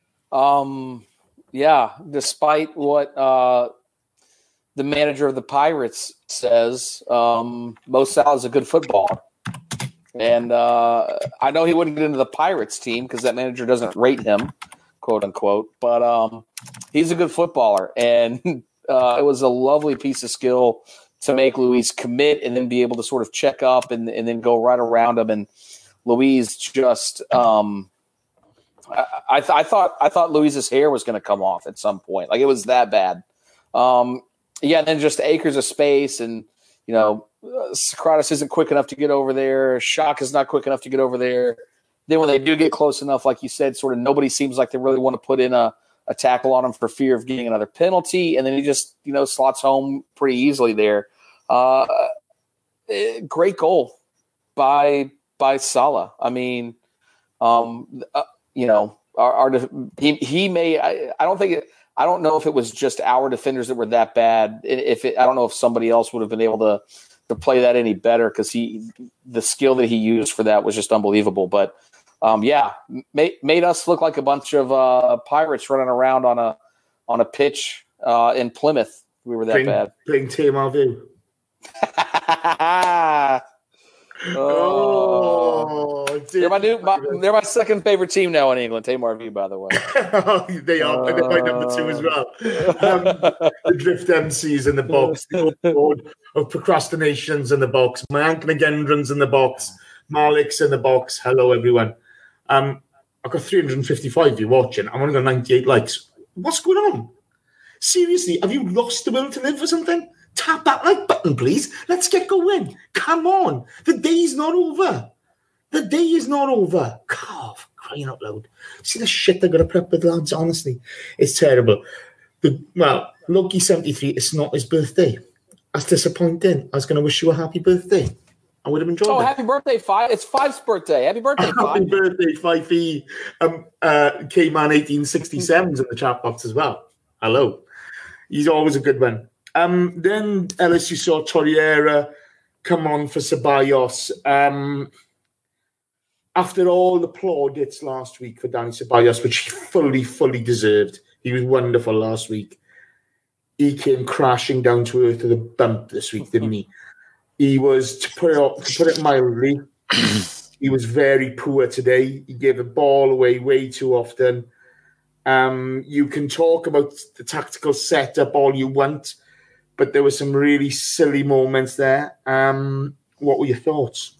Yeah, despite what the manager of the Pirates says, Mo Salah is a good footballer. And I know he wouldn't get into the Pirates team because that manager doesn't rate him, quote unquote, but he's a good footballer. And It was a lovely piece of skill to make Luis commit and then be able to sort of check up and then go right around him. And Luis just, I thought Luis's hair was going to come off at some point. Like, it was that bad. And then just acres of space, and Socrates isn't quick enough to get over there. Shock is not quick enough to get over there. Then when they do get close enough, like you said, sort of nobody seems like they really want to put in a tackle on him for fear of getting another penalty. And then he just, slots home pretty easily there. Great goal by Salah. I mean, he may, I don't know if it was just our defenders that were that bad. I don't know if somebody else would have been able to play that any better, because the skill that he used for that was just unbelievable. But made us look like a bunch of pirates running around on a pitch in Plymouth. We were that bad. Playing Tamar View. They're my second favorite team now in England. Tamar View, by the way. They are. They're my number 2 as well. The Drift MCs in the box. The board of procrastinations in the box. Mayank Nagendran's in the box. Malik's in the box. Hello, everyone. I've got 355 of you watching. I've only got 98 likes. What's going on? Seriously, have you lost the will to live or something? Tap that like button, please. Let's get going. Come on. The day's not over. The day is not over. God, crying out loud. See the shit they're going to put up with, lads? Honestly, it's terrible. Loki 73, it's not his birthday. That's disappointing. I was going to wish you a happy birthday. I would have enjoyed it. Oh, happy birthday, Five. It's Five's birthday. Happy birthday, Five. Happy birthday, Fifey. K-Man 1867's in the chat box as well. Hello. He's always a good one. Then LSU saw Torreira come on for Ceballos. After all the plaudits last week for Dani Ceballos, which he fully deserved. He was wonderful last week. He came crashing down to earth with a bump this week, didn't he? He was, to put it mildly, he was very poor today. He gave the ball away way too often. You can talk about the tactical setup all you want, but there were some really silly moments there. What were your thoughts?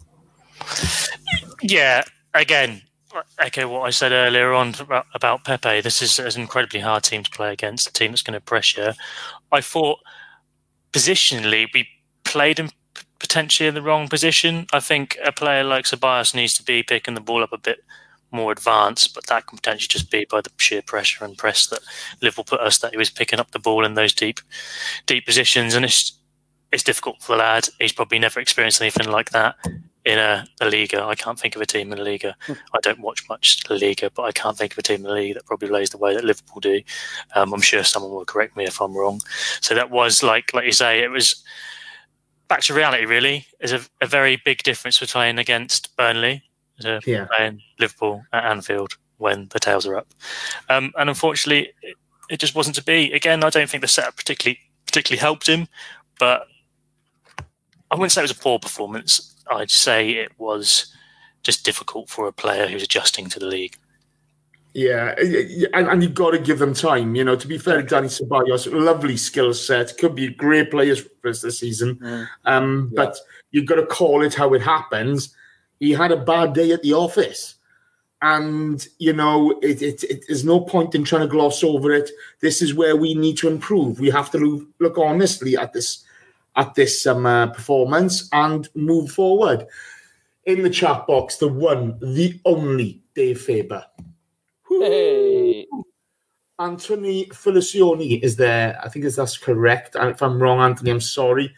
Yeah, again, echo what I said earlier on about Pepe. This is an incredibly hard team to play against, a team that's going to pressure. I thought positionally we played him potentially in the wrong position. I think a player like Ceballos needs to be picking the ball up a bit more advanced, but that can potentially just be by the sheer pressure and press that Liverpool put us, that he was picking up the ball in those deep positions, and it's difficult for the lad. He's probably never experienced anything like that in a Liga. I can't think of a team in La Liga. I don't watch much La Liga, but I can't think of a team in La Liga that probably plays the way that Liverpool do. I'm sure someone will correct me if I'm wrong. So that was like you say, it was back to reality. Really, there's a very big difference between against Burnley to playing Liverpool at Anfield when the tails are up. And unfortunately, it just wasn't to be. Again, I don't think the setup particularly helped him, but I wouldn't say it was a poor performance. I'd say it was just difficult for a player who's adjusting to the league. Yeah, and you've got to give them time. You know, to be fair to Dani Ceballos, lovely skill set, could be great players for us this season. But you've got to call it how it happens. He had a bad day at the office. And, you know, there's no point in trying to gloss over it. This is where we need to improve. We have to look honestly at this performance and move forward. In the chat box, the one, the only Dave Faber. Hey. Anthony Felicioni is there. I think that's correct. And if I'm wrong, Anthony, I'm sorry.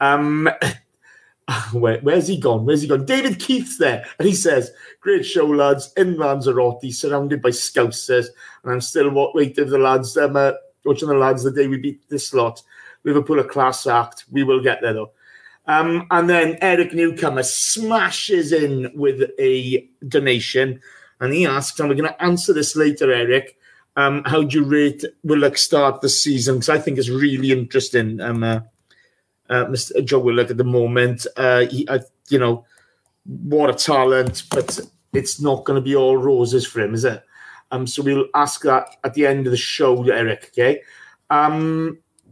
Where's he gone? David Keith's there. And he says, great show, lads. In Lanzarote, surrounded by Scousers. And I'm still waiting for the lads, watching the lads the day we beat this lot. Liverpool a class act. We will get there, though. And then Eric Newcomer smashes in with a donation. And he asks, and we're going to answer this later, Eric, how do you rate Willock start the season? Because I think it's really interesting. Mr. Joe Willock at the moment, what a talent, but it's not going to be all roses for him, is it? So we'll ask that at the end of the show, Eric, okay?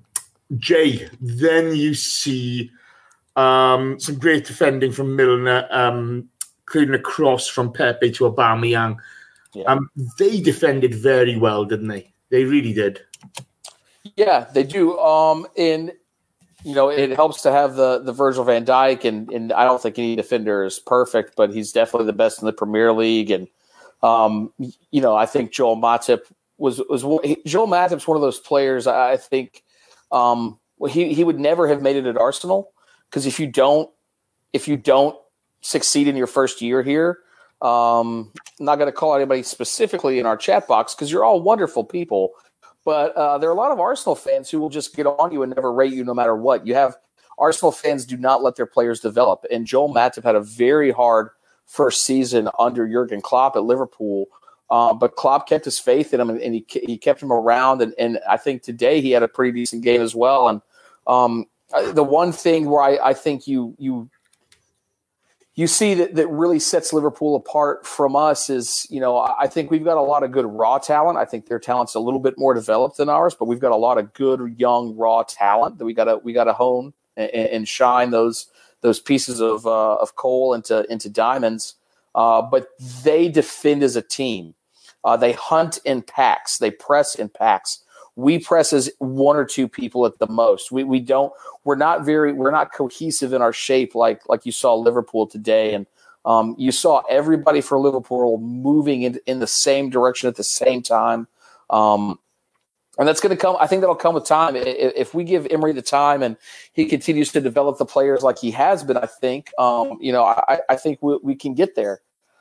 Jay, then you see some great defending from Milner, clearing a cross from Pepe to Aubameyang. Yeah. They defended very well, didn't they? They really did. Yeah, they do. And it helps to have the Virgil van Dijk, and I don't think any defender is perfect, but he's definitely the best in the Premier League. And I think Joel Matip Joel Matip's one of those players. I think he would never have made it at Arsenal, because if you don't succeed in your first year here, I'm not going to call anybody specifically in our chat box because you're all wonderful people. But there are a lot of Arsenal fans who will just get on you and never rate you no matter what. You have Arsenal fans do not let their players develop. And Joel Matip had a very hard first season under Jurgen Klopp at Liverpool. But Klopp kept his faith in him, and he kept him around. And I think today he had a pretty decent game as well. And the one thing where I think you see that really sets Liverpool apart from us is, I think we've got a lot of good raw talent. I think their talent's a little bit more developed than ours, but we've got a lot of good young raw talent that we gotta hone and shine those pieces of coal into diamonds. But they defend as a team. They hunt in packs. They press in packs. We press as one or two people at the most. We're not cohesive in our shape like you saw Liverpool today. And you saw everybody for Liverpool moving in the same direction at the same time. And that's going to come. I think that'll come with time. If we give Emery the time and he continues to develop the players like he has been, I think, I think we can get there.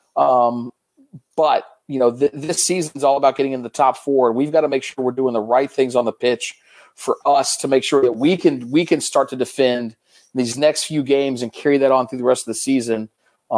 But this season's all about getting in the top four. We've got to make sure we're doing the right things on the pitch for us to make sure that we can start to defend these next few games and carry that on through the rest of the season.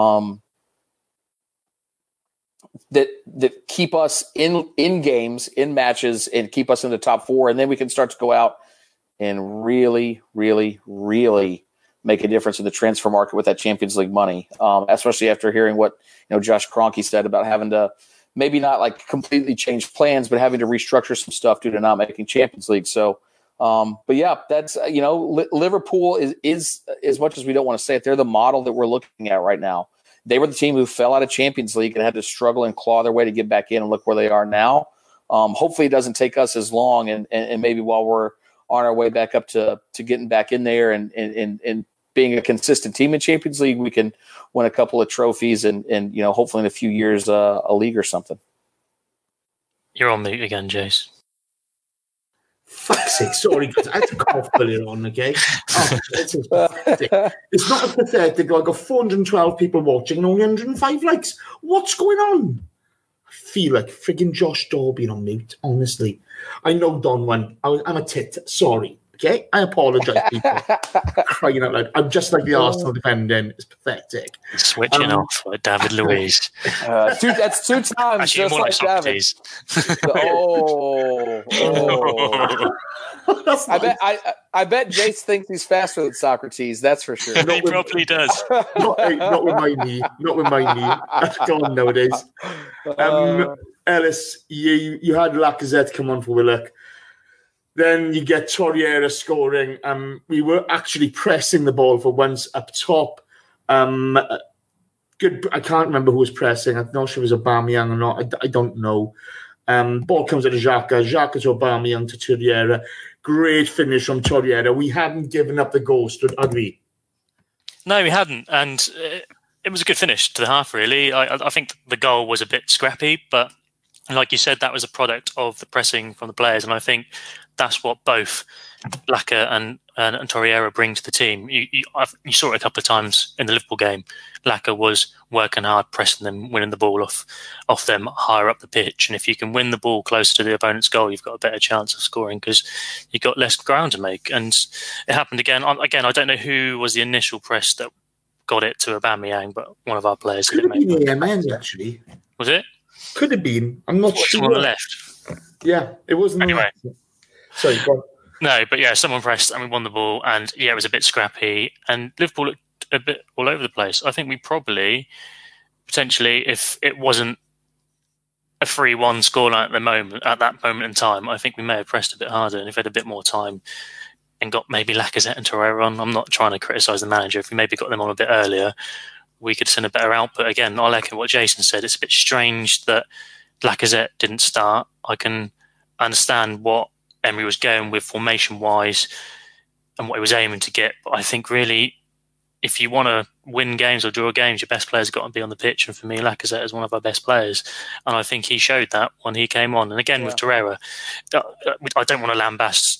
That keep us in games, in matches, and keep us in the top four, and then we can start to go out and really, really, really make a difference in the transfer market with that Champions League money. Especially after hearing what Josh Kroenke said about having to maybe not like completely change plans, but having to restructure some stuff due to not making Champions League. So, but yeah, that's Liverpool is as much as we don't want to say it, they're the model that we're looking at right now. They were the team who fell out of Champions League and had to struggle and claw their way to get back in, and look where they are now. Hopefully it doesn't take us as long, and maybe while we're on our way back up to getting back in there and being a consistent team in Champions League, we can win a couple of trophies and hopefully in a few years a league or something. You're on mute again, Jace. Fuck's sake, sorry, guys. I had to cough earlier on, okay? Oh, it's not as pathetic. I got 412 people watching and only 105 likes. What's going on? I feel like frigging Josh Daw being on mute, honestly. I know Don won. I'm a tit. Sorry, okay? I apologise, people. Crying out loud. I'm just like the Arsenal defending. It's pathetic. Switching off like David Luiz. That's two times. Actually, more like Socrates. Oh. I bet Jace thinks he's faster than Socrates. That's for sure. He probably does. Not with my knee. Not with my knee. That's gone nowadays. Ellis, you had Lacazette come on for Willock. Then you get Torreira scoring. We were actually pressing the ball for once up top. Good. I can't remember who was pressing. I'm not sure if it was Aubameyang or not. I don't know. Ball comes out of Xhaka. Xhaka to Aubameyang to Torreira. Great finish from Torreira. We hadn't given up the ghost, had we? No, we hadn't. And it was a good finish to the half, really. I think the goal was a bit scrappy, but like you said, that was a product of the pressing from the players. And I think that's what both Laka and Torreira bring to the team. You saw it a couple of times in the Liverpool game. Laka was working hard, pressing them, winning the ball off them higher up the pitch. And if you can win the ball closer to the opponent's goal, you've got a better chance of scoring because you've got less ground to make. And it happened again. I don't know who was the initial press that got it to Aubameyang, but one of our players could have been Yemen's, actually. Was it? Could have been. I'm not sure. On the left. Yeah, it wasn't. Anyway. Sorry, go on. No, but yeah, someone pressed and we won the ball, and yeah, it was a bit scrappy, and Liverpool looked a bit all over the place. I think we probably, potentially, if it wasn't a 3-1 scoreline at that moment in time, I think we may have pressed a bit harder, and if we had a bit more time, and got maybe Lacazette and Torreira on. I'm not trying to criticise the manager. If we maybe got them on a bit earlier, we could send a better output. Again, I'll echo what Jason said. It's a bit strange that Lacazette didn't start. I can understand what Emery was going with formation-wise and what he was aiming to get. But I think really, if you want to win games or draw games, your best players have got to be on the pitch. And for me, Lacazette is one of our best players. And I think he showed that when he came on. And again, with Torreira, I don't want to lambast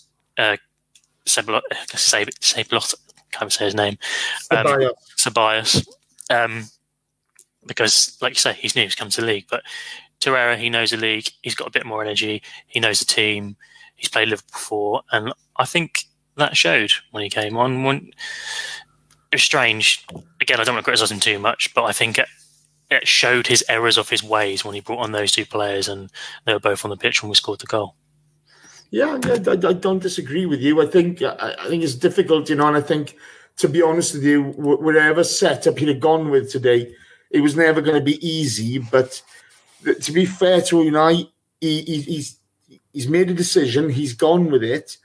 Ceballos, can't say his name. Ceballos. Because, like you say, he's new, he's come to the league. But Torreira, he knows the league. He's got a bit more energy. He knows the team. He's played Liverpool before. And I think that showed when he came on. It was strange. Again, I don't want to criticise him too much, but I think it showed his errors of his ways when he brought on those two players, and they were both on the pitch when we scored the goal. Yeah, I don't disagree with you. I think it's difficult, and I think, to be honest with you, whatever setup he'd have gone with today, it was never going to be easy. But to be fair to Unai, he's made a decision. He's gone with it,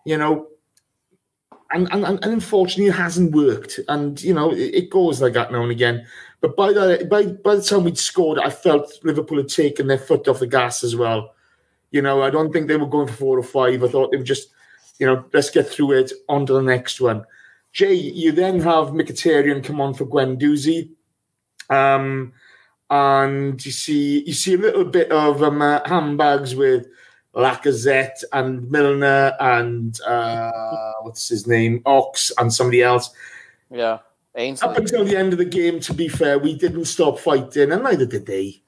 And unfortunately, it hasn't worked. And, it goes like that now and again. But by the time we'd scored, I felt Liverpool had taken their foot off the gas as well. I don't think they were going for 4 or 5. I thought they were just, let's get through it, on to the next one. Jay, you then have Mkhitaryan come on for Guendouzi. And you see a little bit of handbags with Lacazette and Milner and what's his name, Ox and somebody else. Yeah, Ainsley. Up until the end of the game, to be fair, we didn't stop fighting, and neither did they.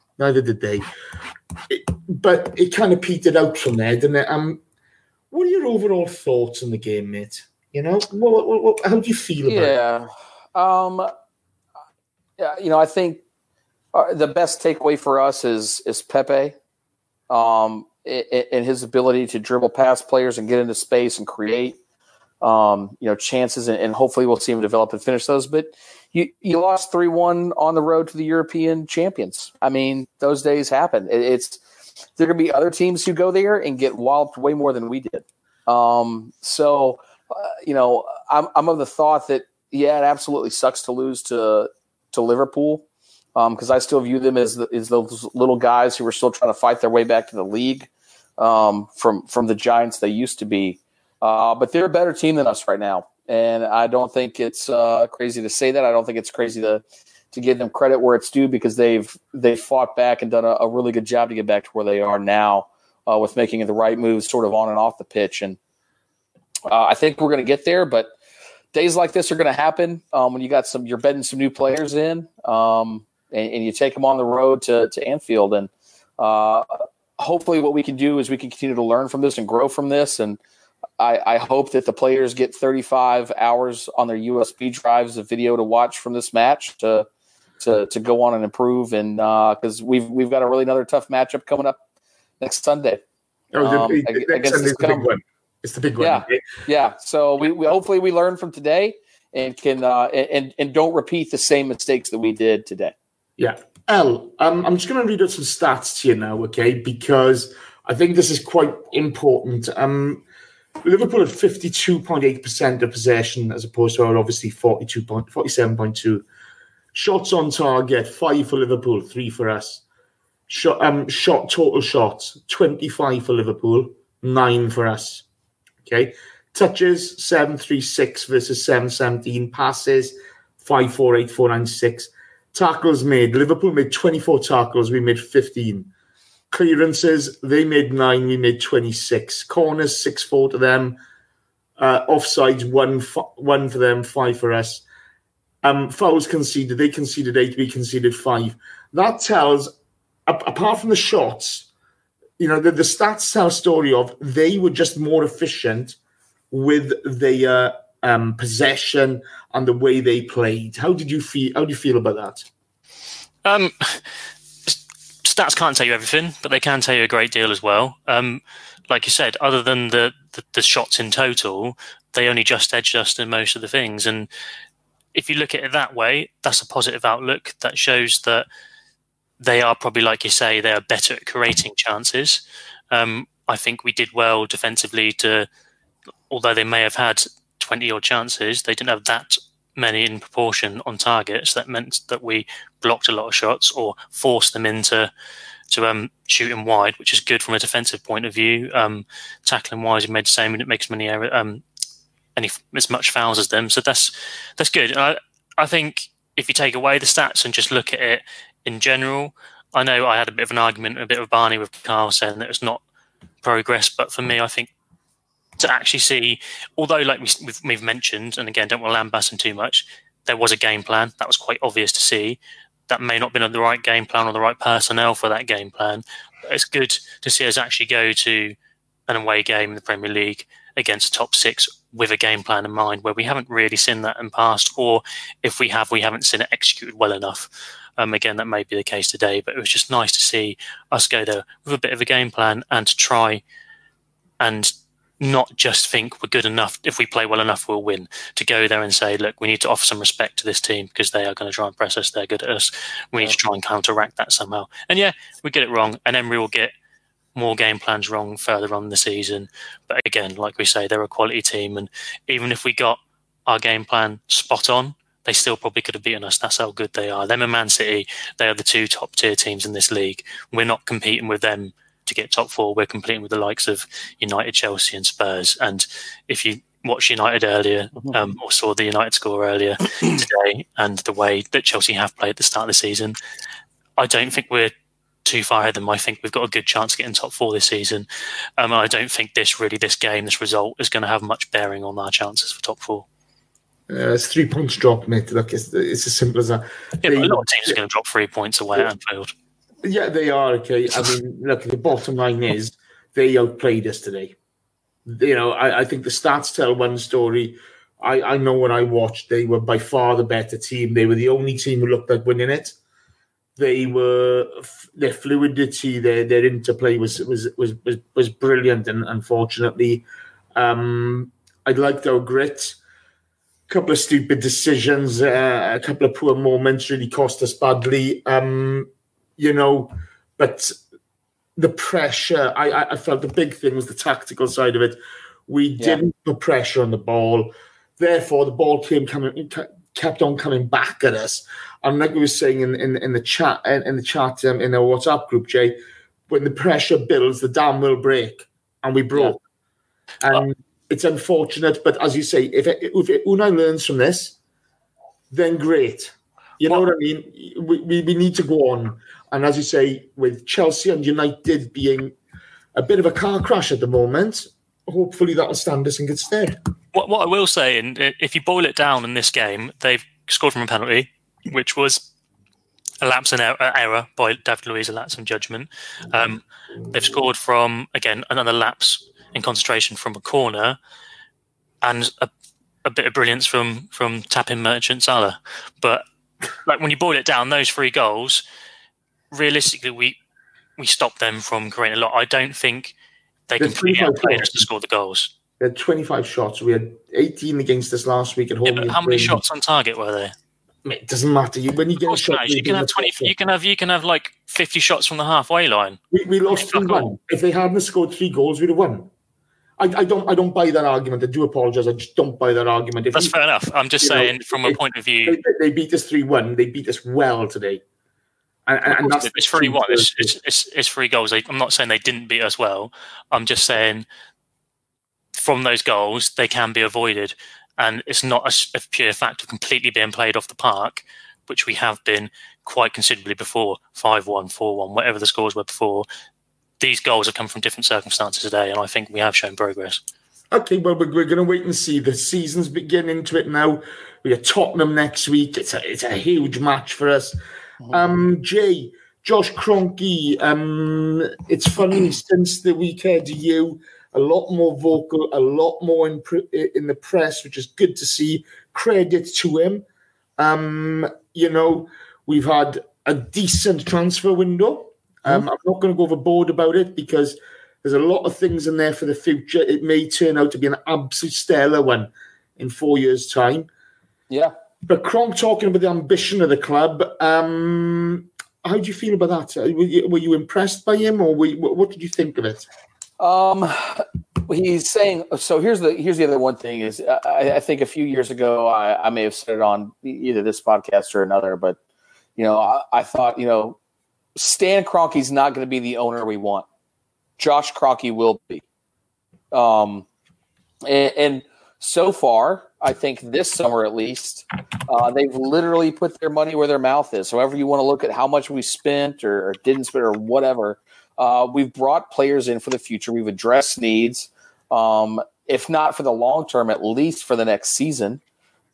But it kind of petered out from there, didn't it? What are your overall thoughts on the game, mate? How do you feel about it? I think the best takeaway for us is Pepe. In his ability to dribble past players and get into space and create, chances, and hopefully we'll see him develop and finish those. But you lost 3-1 on the road to the European champions. I mean, those days happen. There are going to be other teams who go there and get walloped way more than we did. I'm of the thought that, it absolutely sucks to lose to Liverpool. Because I still view them as those little guys who are still trying to fight their way back to the league from the giants they used to be. But they're a better team than us right now. And I don't think it's crazy to say that. I don't think it's crazy to give them credit where it's due, because they've fought back and done a really good job to get back to where they are now with making the right moves sort of on and off the pitch. And I think we're going to get there, but days like this are going to happen when you're betting some new players in. And you take them on the road to Anfield. And hopefully what we can do is we can continue to learn from this and grow from this. And I hope that the players get 35 hours on their USB drives of video to watch from this match to go on and improve. And because we've got a really another tough matchup coming up next Sunday. Against the big one. It's the big one. Yeah. So we hopefully we learn from today and can and don't repeat the same mistakes that we did today. Yeah. I'm just going to read out some stats to you now, okay? Because I think this is quite important. Liverpool had 52.8% of possession as opposed to our obviously 47.2. Shots on target, 5 for Liverpool, 3 for us. Total shots, 25 for Liverpool, 9 for us. Okay. Touches, 736 versus 717. Passes, 548, 496. Tackles made. Liverpool made 24 tackles. We made 15. Clearances, they made 9. We made 26. Corners, 6-4 to them. Offsides, 1 for them, 5 for us. Fouls conceded. They conceded 8. We conceded 5. That tells, apart from the shots, the stats tell a story of they were just more efficient with their possession and the way they played. How do you feel about that? Stats can't tell you everything, but they can tell you a great deal as well. Like you said, other than the shots in total, they only just edged us in most of the things. And if you look at it that way, that's a positive outlook. That shows that they are probably, like you say, they are better at creating chances. I think we did well defensively to although they may have had 20-odd chances, they didn't have that many in proportion on targets. That meant that we blocked a lot of shots or forced them into shooting wide, which is good from a defensive point of view. Tackling wise, we made the same, and it makes as much fouls as them. So that's good. I think if you take away the stats and just look at it in general, I know I had a bit of an argument, a bit of Barney with Carl saying that it's not progress, but for me, I think to actually see, although like we've mentioned, and again, don't want to lambast him too much, there was a game plan that was quite obvious to see. That may not have been the right game plan or the right personnel for that game plan. But it's good to see us actually go to an away game in the Premier League against top six with a game plan in mind, where we haven't really seen that in the past, or if we have, we haven't seen it executed well enough. Again, that may be the case today, but it was just nice to see us go there with a bit of a game plan and to try and not just think we're good enough. If we play well enough, we'll win. To go there and say, look, we need to offer some respect to this team because they are going to try and press us. They're good at us. We need to try and counteract that somehow. And yeah, we get it wrong. And Emery will get more game plans wrong further on in the season. But again, like we say, they're a quality team. And even if we got our game plan spot on, they still probably could have beaten us. That's how good they are. Them and Man City, they are the two top tier teams in this league. We're not competing with them to get top four. We're competing with the likes of United, Chelsea and Spurs. And if you watched United earlier or saw the United score earlier today and the way that Chelsea have played at the start of the season, I don't think we're too far ahead of them. I think we've got a good chance of getting top four this season. I don't think this result is going to have much bearing on our chances for top four. It's 3 points drop, mate. Look, it's as simple as that. Yeah, but a lot of teams are going to drop 3 points away at Anfield. Yeah, they are, okay. I mean, look, the bottom line is they outplayed us today. You know, I think the stats tell one story. I know when I watched, they were by far the better team. They were the only team who looked like winning it. Their fluidity, their interplay was brilliant, and unfortunately, I liked our grit. A couple of stupid decisions, a couple of poor moments really cost us badly. You know, but the pressure, I felt the big thing was the tactical side of it. We didn't put pressure on the ball. Therefore, the ball kept on coming back at us. And like we were saying in the chat, in our WhatsApp group, Jay, when the pressure builds, the dam will break, and we broke. And it's unfortunate, but as you say, if Unai learns from this, then great. You know what I mean? We need to go on. And as you say, with Chelsea and United being a bit of a car crash at the moment, hopefully that'll stand us in good stead. What I will say, and if you boil it down in this game, they've scored from a penalty, which was a lapse in error by David Luiz, a lapse in judgment. They've scored from, again, another lapse in concentration from a corner, and a bit of brilliance from tap-in Merchant Salah. But like when you boil it down, those 3 goals, realistically, we stopped them from creating a lot. I don't think they completely outplayed us to score the goals. They had 25 shots. We had 18 against us last week at home. Yeah, but how many shots on target were there? It doesn't matter. When you get a shot, you can have 20. You can have like 50 shots from the halfway line. We lost 3-1. If they hadn't scored 3 goals, we'd have won. I don't buy that argument. I do apologise. I just don't buy that argument. That's fair enough. I'm just saying, from a point of view, they beat us 3-1. They beat us well today. And that's it's 3-1. It's 3 goals. I'm not saying they didn't beat us well. I'm just saying from those goals they can be avoided, and it's not a pure fact of completely being played off the park, which we have been quite considerably before. 5-1, 4-1, whatever the scores were before. These goals have come from different circumstances today, and I think we have shown progress. Okay, well, we're going to wait and see. The season's beginning to it now. We got Tottenham next week. It's a huge match for us. Jay, Josh Kroenke, it's funny, since the weekend, you a lot more vocal, a lot more in the press, which is good to see. Credit to him. You know, we've had a decent transfer window. I'm not going to go overboard about it because there's a lot of things in there for the future. It may turn out to be an absolute stellar one in 4 years' time. Yeah. But Kronk talking about the ambition of the club, how do you feel about that? Were you impressed by him, or what did you think of it? He's saying so. Here's the other one thing is I think a few years ago I may have said it on either this podcast or another, but I thought Stan Kroenke's not going to be the owner we want. Josh Kroenke will be. And so far, I think this summer at least, they've literally put their money where their mouth is. However you want to look at how much we spent or didn't spend or whatever, we've brought players in for the future. We've addressed needs, if not for the long term, at least for the next season.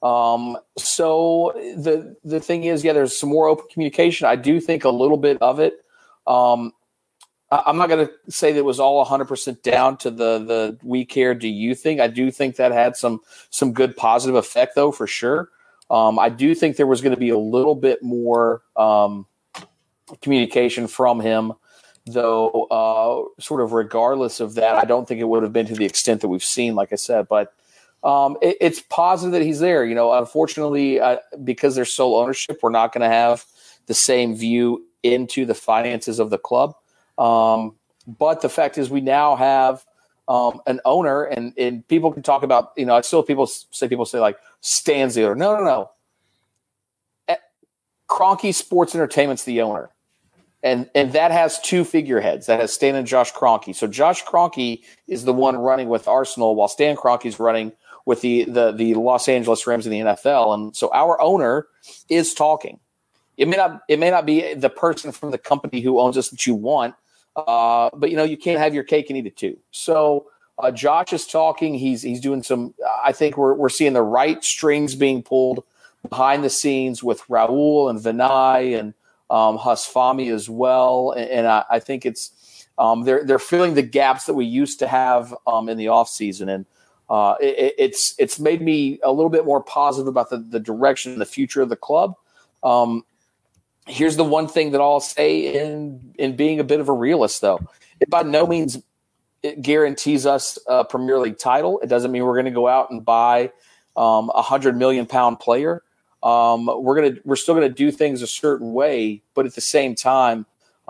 So the thing is, there's some more open communication. I do think a little bit of it. I'm not going to say that it was all 100% down to the we care, do you think? I do think that had some good positive effect, though, for sure. I do think there was going to be a little bit more communication from him, though, sort of regardless of that. I don't think it would have been to the extent that we've seen, like I said. But it's positive that he's there. Unfortunately, because there's sole ownership, we're not going to have the same view into the finances of the club. But the fact is we now have an owner and people can talk about, I still people say like Stan's the owner. No. Kroenke Sports Entertainment's the owner. And that has two figureheads. That has Stan and Josh Kroenke. So Josh Kroenke is the one running with Arsenal while Stan Kroenke's running with the Los Angeles Rams in the NFL. And so our owner is talking. It may not be the person from the company who owns us that you want, but you can't have your cake and eat it too. So Josh is talking. He's doing some. I think we're seeing the right strings being pulled behind the scenes with Raul and Vinay and Huss Fahmy as well. And I think it's they're filling the gaps that we used to have in the offseason. And it's made me a little bit more positive about the direction and the future of the club. Here's the one thing that I'll say in being a bit of a realist, though. It by no means it guarantees us a Premier League title. It doesn't mean we're going to go out and buy a £100 million player. We're still going to do things a certain way, but at the same time,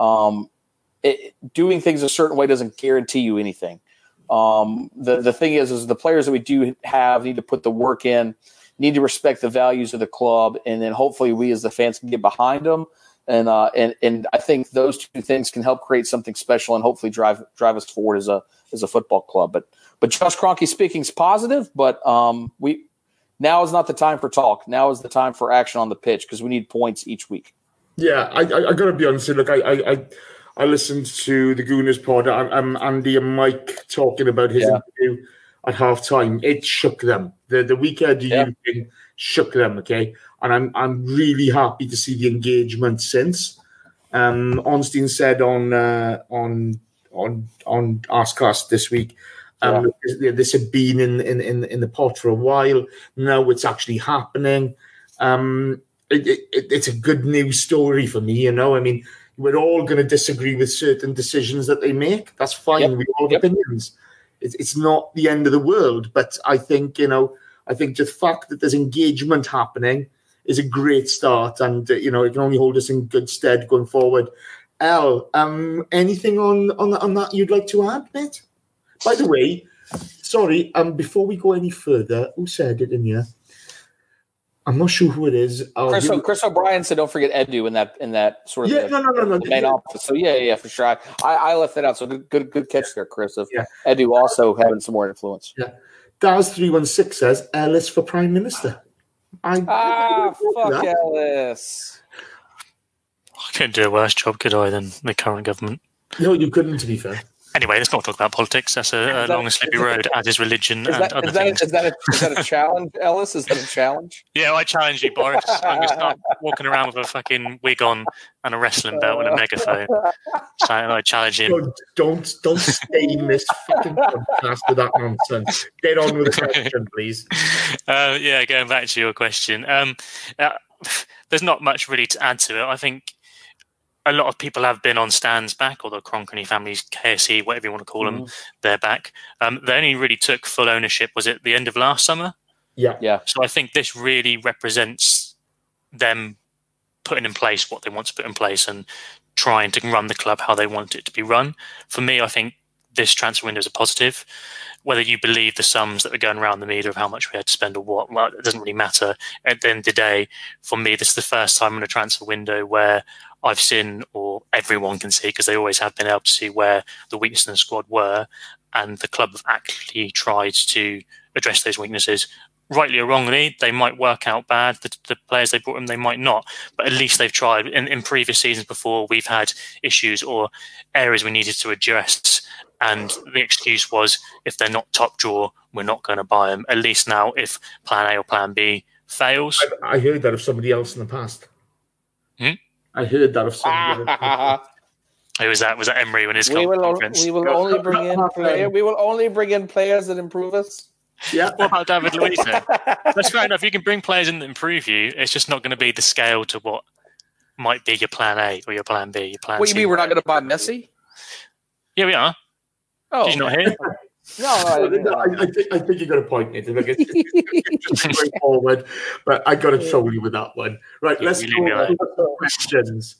doing things a certain way doesn't guarantee you anything. The thing is the players that we do have need to put the work in, need to respect the values of the club, and then hopefully we as the fans can get behind them. And I think those two things can help create something special and hopefully drive us forward as a football club. But Josh Kroenke speaking is positive, but now is not the time for talk. Now is the time for action on the pitch because we need points each week. Yeah, I got to be honest. Look, I listened to the Gooners pod. Andy and Mike talking about his interview at halftime. It shook them. The weekend thing shook them. Okay, and I'm really happy to see the engagement since. Ornstein said on Arscast this week. This had been in the pot for a while. Now it's actually happening. It's a good news story for me. I mean, we're all going to disagree with certain decisions that they make. That's fine. We all have opinions. It's not the end of the world. But I think the fact that there's engagement happening is a great start, and it can only hold us in good stead going forward. Al, anything on that you'd like to add, mate? By the way, sorry, before we go any further, who said it in here? I'm not sure who it is. Chris O'Brien said, "Don't forget Edu in that sort of no. main office." So yeah, for sure. I left that out. So good catch there, Chris. Of Edu also having some more influence. Yeah, Daz316 says Ellis for Prime Minister. Fuck Ellis. I couldn't do a worse job, could I, than the current government? No, you couldn't, to be fair. Anyway, let's not talk about politics. That's a long and slippery road, as is religion and other things. Is that a challenge, Ellis? Is that a challenge? Yeah, I challenge you, Boris. I'm going to start walking around with a fucking wig on and a wrestling belt and a megaphone. So I challenge him. Don't stain this fucking podcast with that nonsense. Get on with the question, please. Going back to your question. There's not much really to add to it. I think a lot of people have been on Stan's back, or the Kroenke family's KSE, whatever you want to call them, their back. They only really took full ownership, was it the end of last summer? Yeah. So I think this really represents them putting in place what they want to put in place and trying to run the club how they want it to be run. For me, I think this transfer window is a positive. Whether you believe the sums that were going around the media of how much we had to spend or what, well, it doesn't really matter. At the end of the day, for me, this is the first time in a transfer window where I've seen, or everyone can see, because they always have been able to see where the weaknesses in the squad were, and the club have actually tried to address those weaknesses. Rightly or wrongly, they might work out bad. The players they brought in, they might not. But at least they've tried. In previous seasons before, we've had issues or areas we needed to address. And the excuse was, if they're not top drawer, we're not going to buy them. At least now, if plan A or plan B fails. I heard that of somebody else in the past. I heard that of somebody else. Who was that? Was that Emery when his We conference? will only bring in players that improve us. Yeah. What about David Luiz then? That's fair enough. You can bring players in that improve you. It's just not going to be the scale to what might be your plan A or your plan B, your plan What C. you mean we're not going to buy Messi? Yeah, we are. Oh, He's not here. I think you got a point, Nathan. Like, it's just going forward, but I got to troll you with that one. Right, let's go to the questions.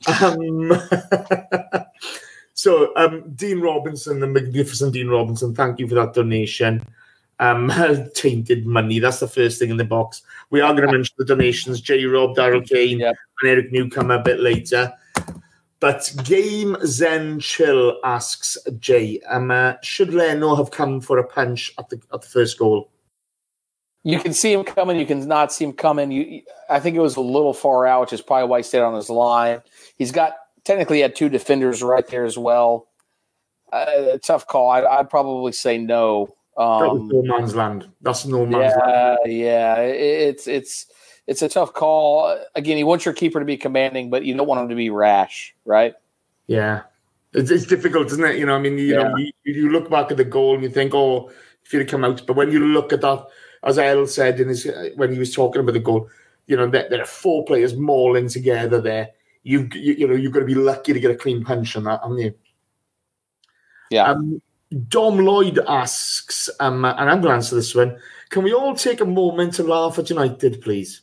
So, Dean Robinson, the magnificent Dean Robinson, thank you for that donation. Tainted money, that's the first thing in the box. We are going to mention the donations, J. Rob, Daryl Kane, and Eric Newcomer a bit later. But Game Zen Chill asks Jay, should Leno have come for a punch at the first goal? You can see him coming. You can not see him coming. I think it was a little far out, which is probably why he stayed on his line. He's got technically had two defenders right there as well. Tough call. I'd probably say no. That was no man's land. That's no man's land. Yeah. It's a tough call. Again, you want your keeper to be commanding, but you don't want him to be rash, right? Yeah. It's difficult, isn't it? You know, I mean, you know, you look back at the goal and you think, oh, if you'd have come out. But when you look at that, as El said when he was talking about the goal, you know, there are four players mauling together there. You've got to be lucky to get a clean punch on that, haven't you? Yeah. Dom Lloyd asks, and I'm going to answer this one, can we all take a moment to laugh at United, please?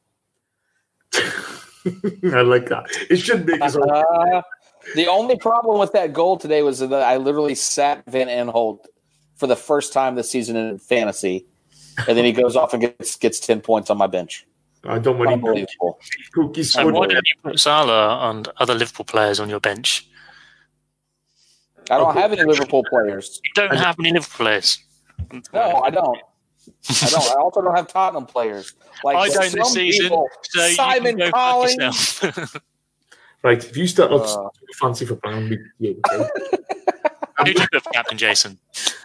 I like that. It should make us all. The only problem with that goal today was that I literally sat Van Aanholt for the first time this season in fantasy, and then he goes off and gets 10 points on my bench. I don't want Unbelievable. So why don't you put Salah and other Liverpool players on your bench? I don't have any Liverpool players. You don't have any Liverpool players? No, I don't. I also don't have Tottenham players. Like I don't this season. People, So Simon you Collins. Right, if you start off fancy football, I'm with you. Okay? Who do you put for Captain Jason?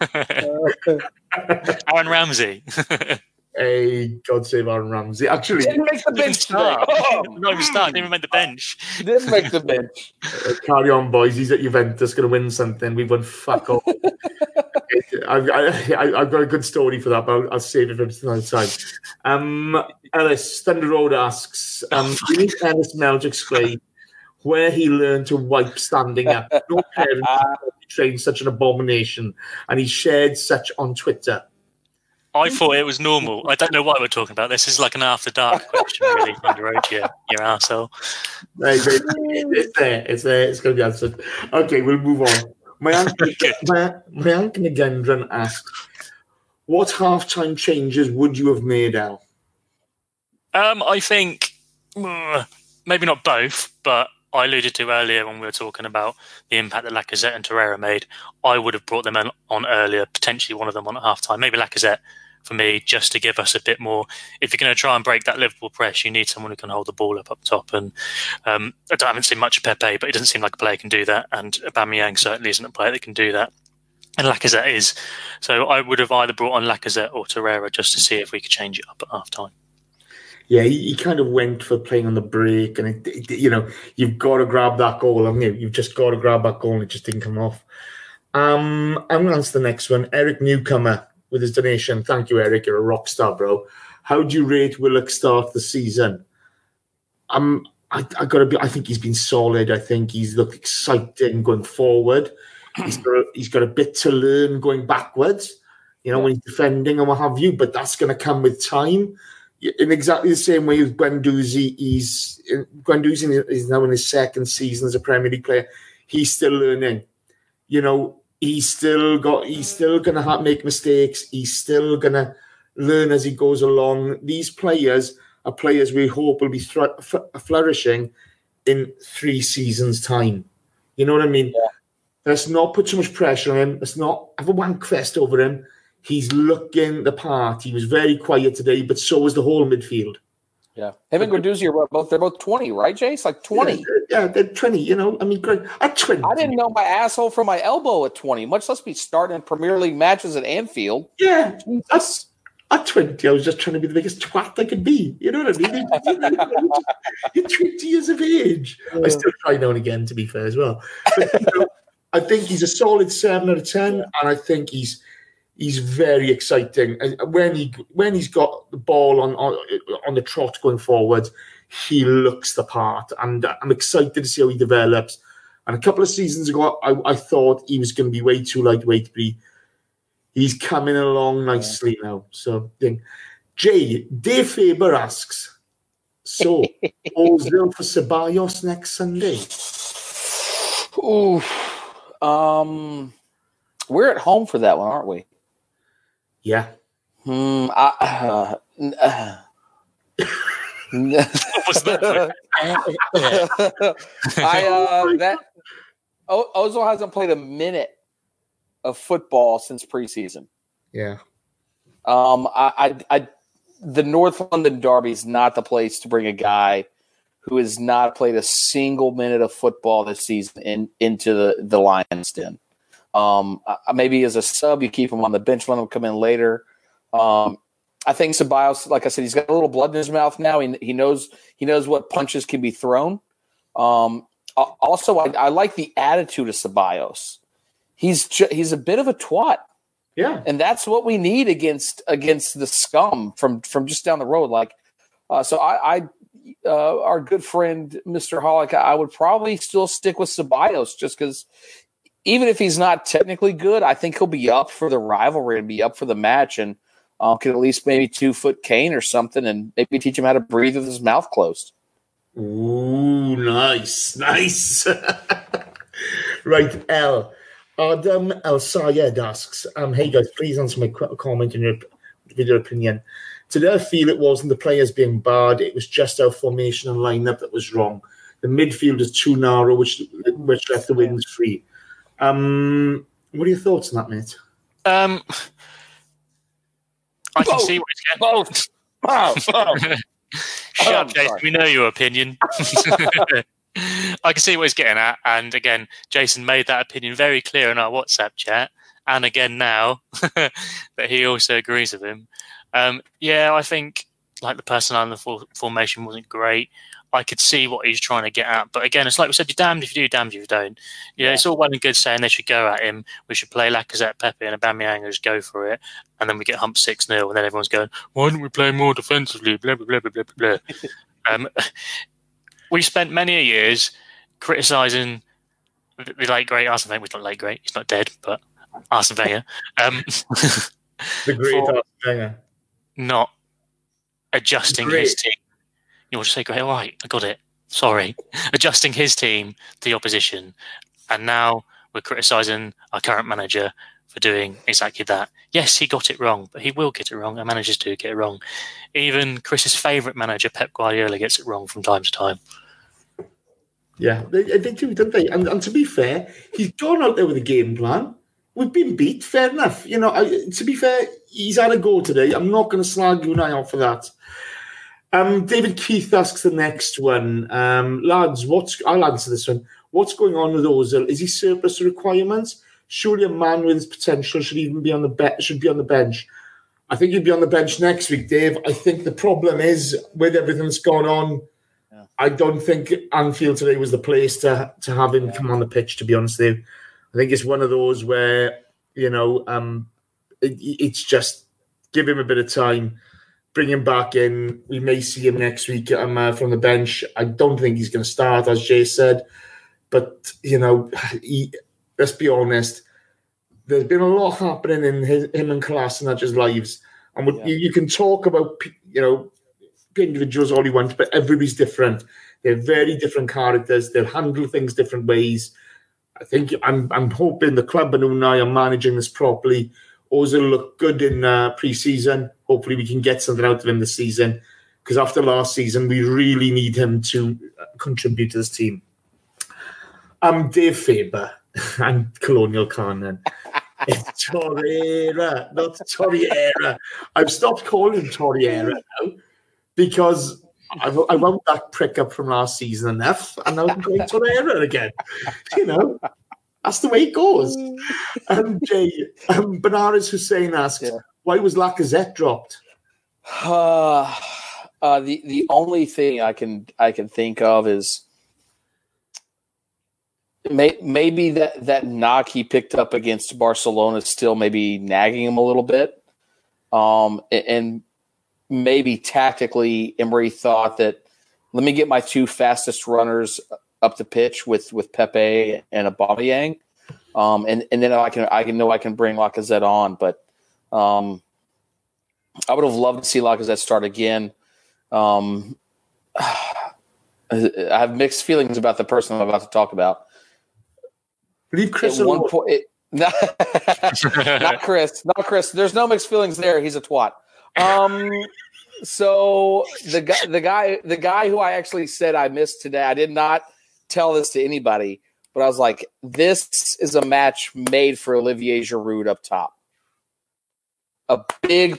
Aaron Ramsey. Hey, God save Aaron Ramsey. Actually, didn't make the bench today. Not even start. Didn't even make the bench. Didn't make the bench. Carry on, boys. He's at Juventus, going to win something. We've won fuck all. I've got a good story for that, but I'll save it for another time. Ellis, Thunder Road asks, you need Ellis Mel to explain where he learned to wipe standing up. No parent trained such an abomination, and he shared such on Twitter. I thought it was normal. I don't know why we're talking about this. This is like an after dark question, really. Thunder Road, you arsehole. It's there. It's going to be answered. Okay, we'll move on. My uncle Nagendran asked, what halftime changes would you have made, Al? I think maybe not both, but I alluded to earlier when we were talking about the impact that Lacazette and Torreira made. I would have brought them on earlier, potentially one of them on at halftime. Maybe Lacazette for me, just to give us a bit more. If you're going to try and break that Liverpool press, you need someone who can hold the ball up top. And I haven't seen much of Pepe, but it doesn't seem like a player who can do that. And Aubameyang certainly isn't a player that can do that. And Lacazette is. So I would have either brought on Lacazette or Torreira just to see if we could change it up at half-time. Yeah, he kind of went for playing on the break. And, you've got to grab that goal, haven't you? You've just got to grab that goal and it just didn't come off. I'm going to answer the next one. Eric Newcomer with his donation. Thank you, Eric. You're a rock star, bro. How do you rate Willock start the season? I think he's been solid. I think he's looked exciting going forward. He's got a bit to learn going backwards, when he's defending and what have you, but that's going to come with time. In exactly the same way with Guendouzi, Guendouzi is now in his second season as a Premier League player. He's still learning. he's still going to make mistakes. He's still going to learn as he goes along. These players are players we hope will be flourishing in 3 seasons' time. You know what I mean? Yeah. Let's not put too much pressure on him. Let's not have a wank fest over him. He's looking the part. He was very quiet today, but so was the whole midfield. Yeah. Him and Guendouzi are they're both 20, right, Jace? Like 20. Yeah, they're 20, you know. I mean, great. At 20. I didn't know my asshole from my elbow at 20, much less be starting in Premier League matches at Anfield. Yeah, at 20, I was just trying to be the biggest twat I could be. You know what I mean? You're 20 years of age. Yeah. I still try now and again, to be fair, as well. But, you know, I think he's a solid 7 out of 10, and I think he's very exciting. And when he's got the ball on the trot going forward, he looks the part, and I'm excited to see how he develops. And a couple of seasons ago, I thought he was going to be way too lightweight, but he's coming along nicely now. So, Dave Faber asks, so Ozil for Ceballos next Sunday? Ooh, we're at home for that one, aren't we? Yeah. What was that? Ozil hasn't played a minute of football since preseason. Yeah. The North London Derby is not the place to bring a guy who has not played a single minute of football this season into the Lions' den. Maybe as a sub, you keep him on the bench, let him come in later. I think Ceballos, like I said, he's got a little blood in his mouth now. He knows what punches can be thrown. Also, I like the attitude of Ceballos. He's a bit of a twat. Yeah, and that's what we need against the scum from just down the road. Like, so our good friend Mr. Hollick, I would probably still stick with Ceballos just because even if he's not technically good, I think he'll be up for the rivalry and be up for the match, and could at least maybe 2-foot cane or something, and maybe teach him how to breathe with his mouth closed. Ooh, nice. Right, Adam El Sayed asks, hey guys, please answer my comment with your opinion. Today I feel it wasn't the players being bad, it was just our formation and lineup that was wrong. The midfield is too narrow, which left the wings free. What are your thoughts on that, mate? I can see what it's getting. Shut up, Jason. We know your opinion. I can see what he's getting at. And again, Jason made that opinion very clear in our WhatsApp chat. And again now that he also agrees with him. I think like the personnel and the formation wasn't great. I could see what he's trying to get at. But again, it's like we said, you're damned if you do, damned if you don't. Yeah, it's all well and good saying they should go at him. We should play Lacazette, Pepe and Aubameyang and just go for it. And then we get humped 6-0 and then everyone's going, why didn't we play more defensively? Blah, blah, blah, blah, blah, blah. We spent many years criticising the late great Arsene Wenger. He's not late great, he's not dead, but Arsene Wenger. The great Arsene Wenger. Not adjusting his team. You'll just say, great, all right, I got it. Sorry. Adjusting his team to the opposition. And now we're criticising our current manager for doing exactly that. Yes, he got it wrong, but he will get it wrong. And managers do get it wrong. Even Chris's favourite manager, Pep Guardiola, gets it wrong from time to time. Yeah, they do, don't they? And to be fair, he's gone out there with a game plan. We've been beat, fair enough. You know, to be fair, he's had a go today. I'm not going to slag you and I off for that. David Keith asks the next one. Lads, I'll answer this one. What's going on with Ozil? Is he surplus to requirements? Surely a man with his potential should be on the bench. I think he'd be on the bench next week, Dave. I think the problem is with everything that's gone on, I don't think Anfield today was the place to have him come on the pitch, to be honest with you. I think it's one of those where, you know, it's just give him a bit of time. Bring him back in. We may see him next week from the bench. I don't think he's going to start, as Jay said. But, you know, let's be honest. There's been a lot happening in him and Kolasinac's lives. And you can talk about, you know, individuals all you want, but everybody's different. They're very different characters. They'll handle things different ways. I think I'm hoping the club and Unai are managing this properly. Ozil looked good in pre-season. Hopefully we can get something out of him this season, because after last season, we really need him to contribute to this team. I'm Dave Faber. I'm Colonial Canon. It's Torreira, not Torreira. I've stopped calling him Torreira now because I wound that prick up from last season enough, and now I'm going Torreira again. You know, that's the way it goes. Jay, Benares Hussein asks, why was Lacazette dropped? The only thing I can think of is maybe that knock he picked up against Barcelona is still maybe nagging him a little bit, and maybe tactically Emery thought that let me get my two fastest runners up the pitch with Pepe and Aubameyang, and then I can bring Lacazette on, but I would have loved to see Lacazette start again. I have mixed feelings about the person I'm about to talk about. Leave Chris at alone. one point. Not Chris. There's no mixed feelings there. He's a twat. So the guy who I actually said I missed today, I did not tell this to anybody, but I was like, this is a match made for Olivier Giroud up top. A big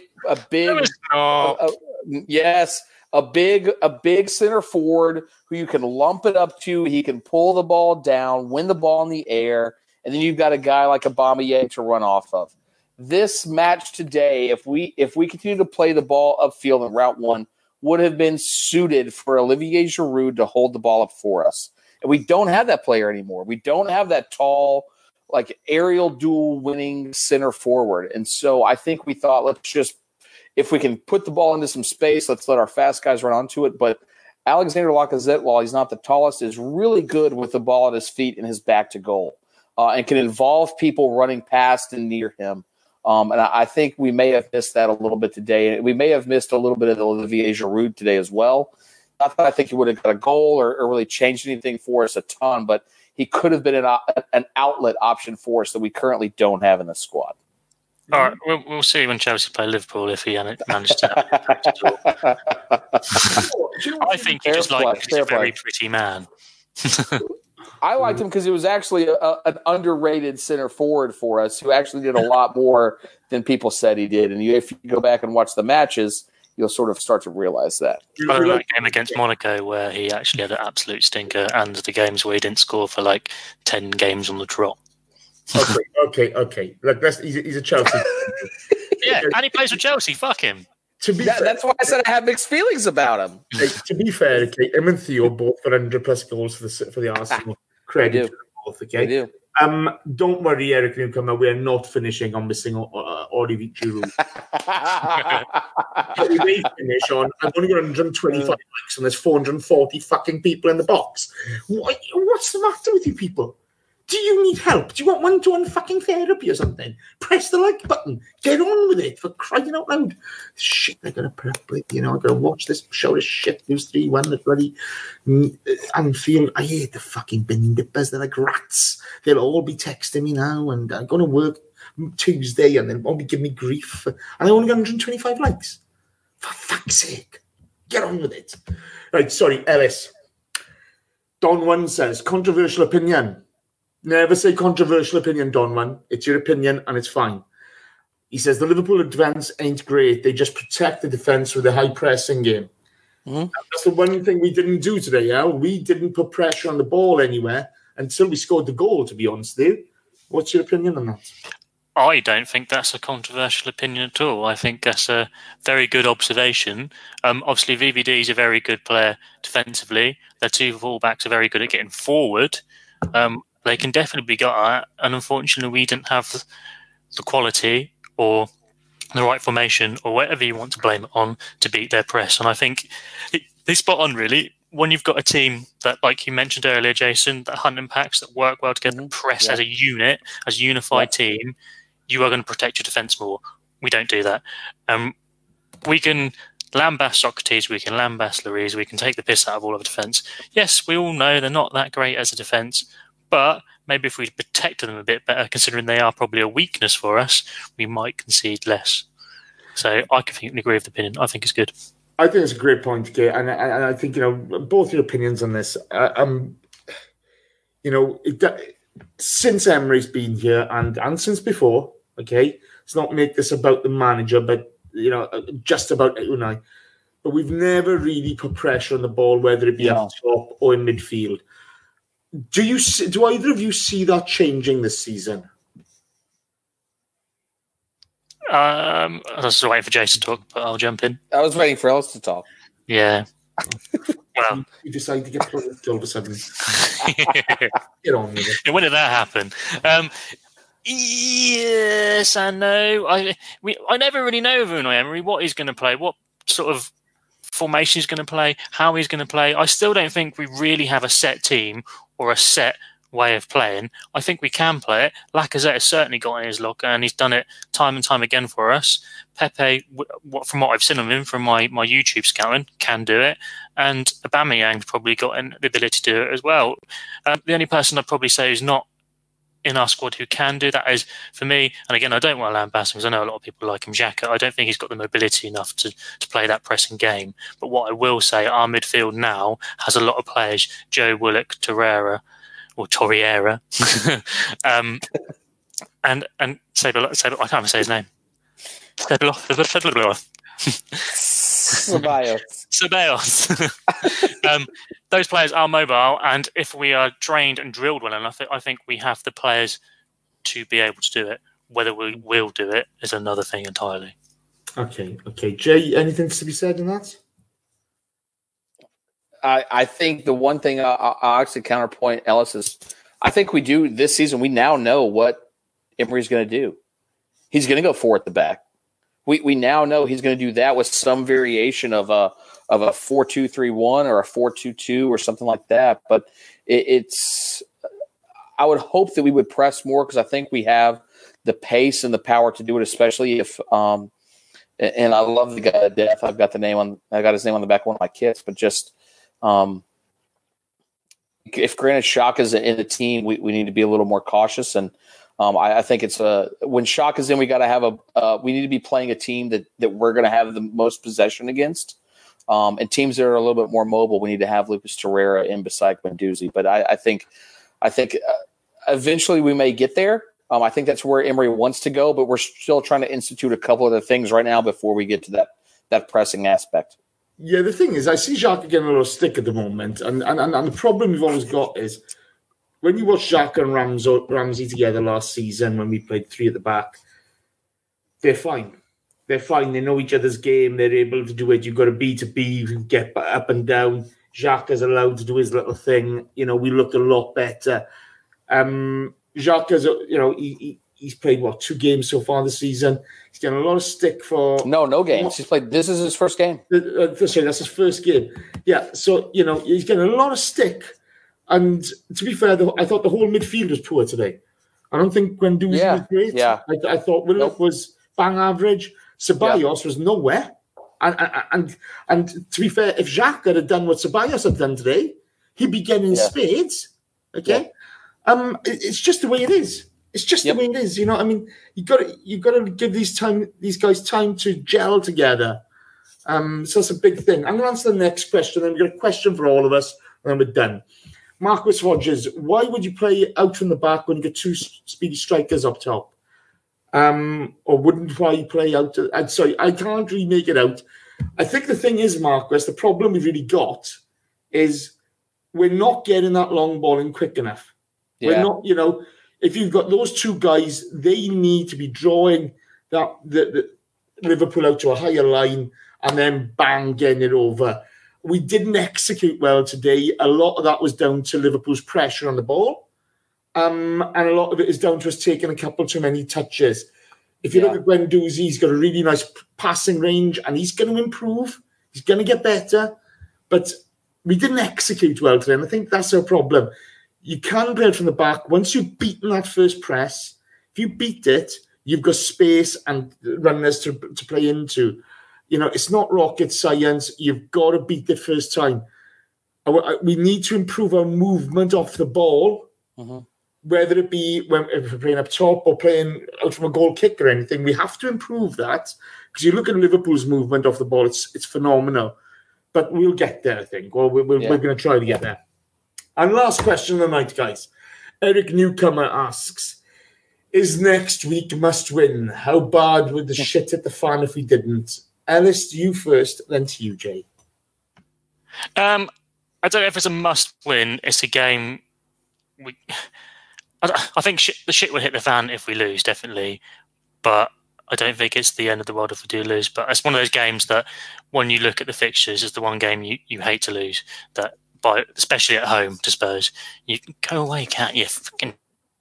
center forward who you can lump it up to. He can pull the ball down, win the ball in the air, and then you've got a guy like Aubameyang to run off of. This match today, if we continue to play the ball upfield in route one, would have been suited for Olivier Giroud to hold the ball up for us. And we don't have that player anymore. We don't have that tall, like aerial duel winning center forward. And so I think we thought, let's just, if we can put the ball into some space, let's let our fast guys run onto it. But Alexander Lacazette, while he's not the tallest, is really good with the ball at his feet and his back to goal, and can involve people running past and near him. And I think we may have missed that a little bit today. We may have missed a little bit of the Olivier Giroud today as well. Not that I think he would have got a goal or really changed anything for us a ton, but he could have been an outlet option for us that we currently don't have in the squad. All right, we'll see when Chelsea play Liverpool if he managed to. I think he just likes he's a very pretty man. I liked him because he was actually an underrated center forward for us who actually did a lot more than people said he did. And if you go back and watch the matches, you'll sort of start to realize that. Other than that game against Monaco where he actually had an absolute stinker, and the games where he didn't score for like 10 games on the trot. Okay. Look, he's a Chelsea. Yeah, and he plays for Chelsea. Fuck him. That's why I said I have mixed feelings about him. To be fair, okay, him and Theo both got 100+ goals for the Arsenal. Credit to them both, okay? I do. Don't worry, Eric Newcomer. We are not finishing on missing Olivier Giroud. We may finish on. I've only got 125 likes, and there's 440 fucking people in the box. What's the matter with you people? Do you need help? Do you want one-to-one fucking therapy or something? Press the like button. Get on with it, for crying out loud. Shit, they're going to put up with, I've got to watch this show, this shit, lose 3-1, the bloody Anfield. I hate the fucking bin dippers. They're like rats. They'll all be texting me now, and I'm going to work Tuesday, and they'll all be giving me grief. And I only got 125 likes. For fuck's sake. Get on with it. Right, sorry, Ellis. Don One says, controversial opinion. Never say controversial opinion, Donman. It's your opinion, and it's fine. He says the Liverpool defence ain't great. They just protect the defence with a high pressing game. Mm-hmm. That's the one thing we didn't do today, Al. We didn't put pressure on the ball anywhere until we scored the goal, to be honest with you. What's your opinion on that? I don't think that's a controversial opinion at all. I think that's a very good observation. Obviously, VVD is a very good player defensively. Their two fullbacks are very good at getting forward. They can definitely be got at, and unfortunately we didn't have the quality or the right formation or whatever you want to blame it on to beat their press. And I think they spot on, really. When you've got a team that, like you mentioned earlier, Jason, that hunt and packs that work well together, press as a unit, as a unified team, you are going to protect your defence more. We don't do that. We can lambast Socrates, we can lambast Lloris, we can take the piss out of all of the defence. Yes, we all know they're not that great as a defence, But maybe if we protected them a bit better, considering they are probably a weakness for us, we might concede less. So I completely agree with the opinion. I think it's good. I think it's a great point, Kate, and I think both your opinions on this. Since Emery's been here and since before, okay, let's not make this about the manager, but just about Unai. But we've never really put pressure on the ball, whether it be up top or in midfield. Do either of you see that changing this season? I was just waiting for Jason to talk, but I'll jump in. I was waiting for Ellis to talk. Yeah. Well, you decided to get plugged all of a sudden. Get on with it. When did that happen? Yes and no. I never really know of Unai Emery what he's going to play, what sort of formation he's going to play, how he's going to play. I still don't think we really have a set team or a set way of playing. I think we can play it. Lacazette has certainly got in his locker, and he's done it time and time again for us. Pepe, from what I've seen of him from my YouTube scouting, can do it, and Aubameyang's probably got the ability to do it as well. The only person I'd probably say is not in our squad who can do that is, for me, and again, I don't want to lambast him because I know a lot of people like him, Xhaka. I don't think he's got the mobility enough to play that pressing game. But what I will say, our midfield now has a lot of players, Joe Willock, Torreira, and Ceballos, I can't even say his name. Ceballos. Those players are mobile, and if we are trained and drilled well enough, I think we have the players to be able to do it. Whether we will do it is another thing entirely. Okay. Jay, anything to be said in that? I think the one thing I'll actually counterpoint Ellis is I think we do this season. We now know what Emery's going to do. He's going to go 4 at the back. We now know he's going to do that with some variation of a 4-2-3-1 or a 4-2-2 or something like that. But I would hope that we would press more because I think we have the pace and the power to do it, especially if and I love the guy to death. I got his name on the back of one of my kits, but just if Granit Xhaka's in the team, we need to be a little more cautious. And I think it's when Xhaka's in, we got to have we need to be playing a team that we're going to have the most possession against. And teams that are a little bit more mobile, we need to have Lucas Torreira in beside Guendouzi. But I think eventually we may get there. I think that's where Emery wants to go, but we're still trying to institute a couple other things right now before we get to that pressing aspect. Yeah, the thing is, I see Xhaka getting a little stick at the moment, and the problem we've always got is when you watch Xhaka and Ramsey together last season when we played 3 at the back, they're fine. They're fine. They know each other's game. They're able to do it. You've got a B to B. You can get up and down. Xhaka's allowed to do his little thing. We looked a lot better. Xhaka's, he's played, 2 games so far this season. He's getting a lot of stick for... No games. He's played... This is his first game. Sorry, that's his first game. Yeah, so, he's getting a lot of stick. And to be fair, I thought the whole midfield was poor today. I don't think Guendouzi was great. Yeah. I thought Willock was bang average. Ceballos was nowhere. And to be fair, if Xhaka had done what Ceballos had done today, he'd be getting spades. Okay? Yeah. It's just the way it is. It's just the way it is. You got to give these guys time to gel together. So that's a big thing. I'm going to answer the next question. Then we've got a question for all of us, and then we're done. Marcus Rogers, why would you play out from the back when you get 2 speedy strikers up top? Or wouldn't why play out? I'm sorry, I can't really make it out. I think the thing is, Marcus, the problem we've really got is we're not getting that long ball in quick enough. Yeah. We're not, if you've got those 2 guys, they need to be drawing the Liverpool out to a higher line and then bang, getting it over. We didn't execute well today. A lot of that was down to Liverpool's pressure on the ball. And a lot of it is down to us taking a couple too many touches. If you look at Guendouzi, he's got a really nice passing range and he's going to improve. He's going to get better. But we didn't execute well today, and I think that's our problem. You can play it from the back. Once you've beaten that first press, if you beat it, you've got space and runners to play into. It's not rocket science. You've got to beat the first time. We need to improve our movement off the ball Whether it be if we're playing up top or playing out from a goal kick or anything, we have to improve that. Because you look at Liverpool's movement off the ball, it's phenomenal. But we'll get there, I think. Well, we're going to try to get there. And last question of the night, guys. Eric Newcomer asks, is next week must win? How bad would the shit hit the fan if we didn't? Ellis, to you first, then to you, Jay. I don't know if it's a must win. It's a game. I think the shit will hit the fan if we lose, definitely. But I don't think it's the end of the world if we do lose. But it's one of those games that, when you look at the fixtures, is the one game you hate to lose. That, especially at home to Spurs, you can go away, can't you? Fucking.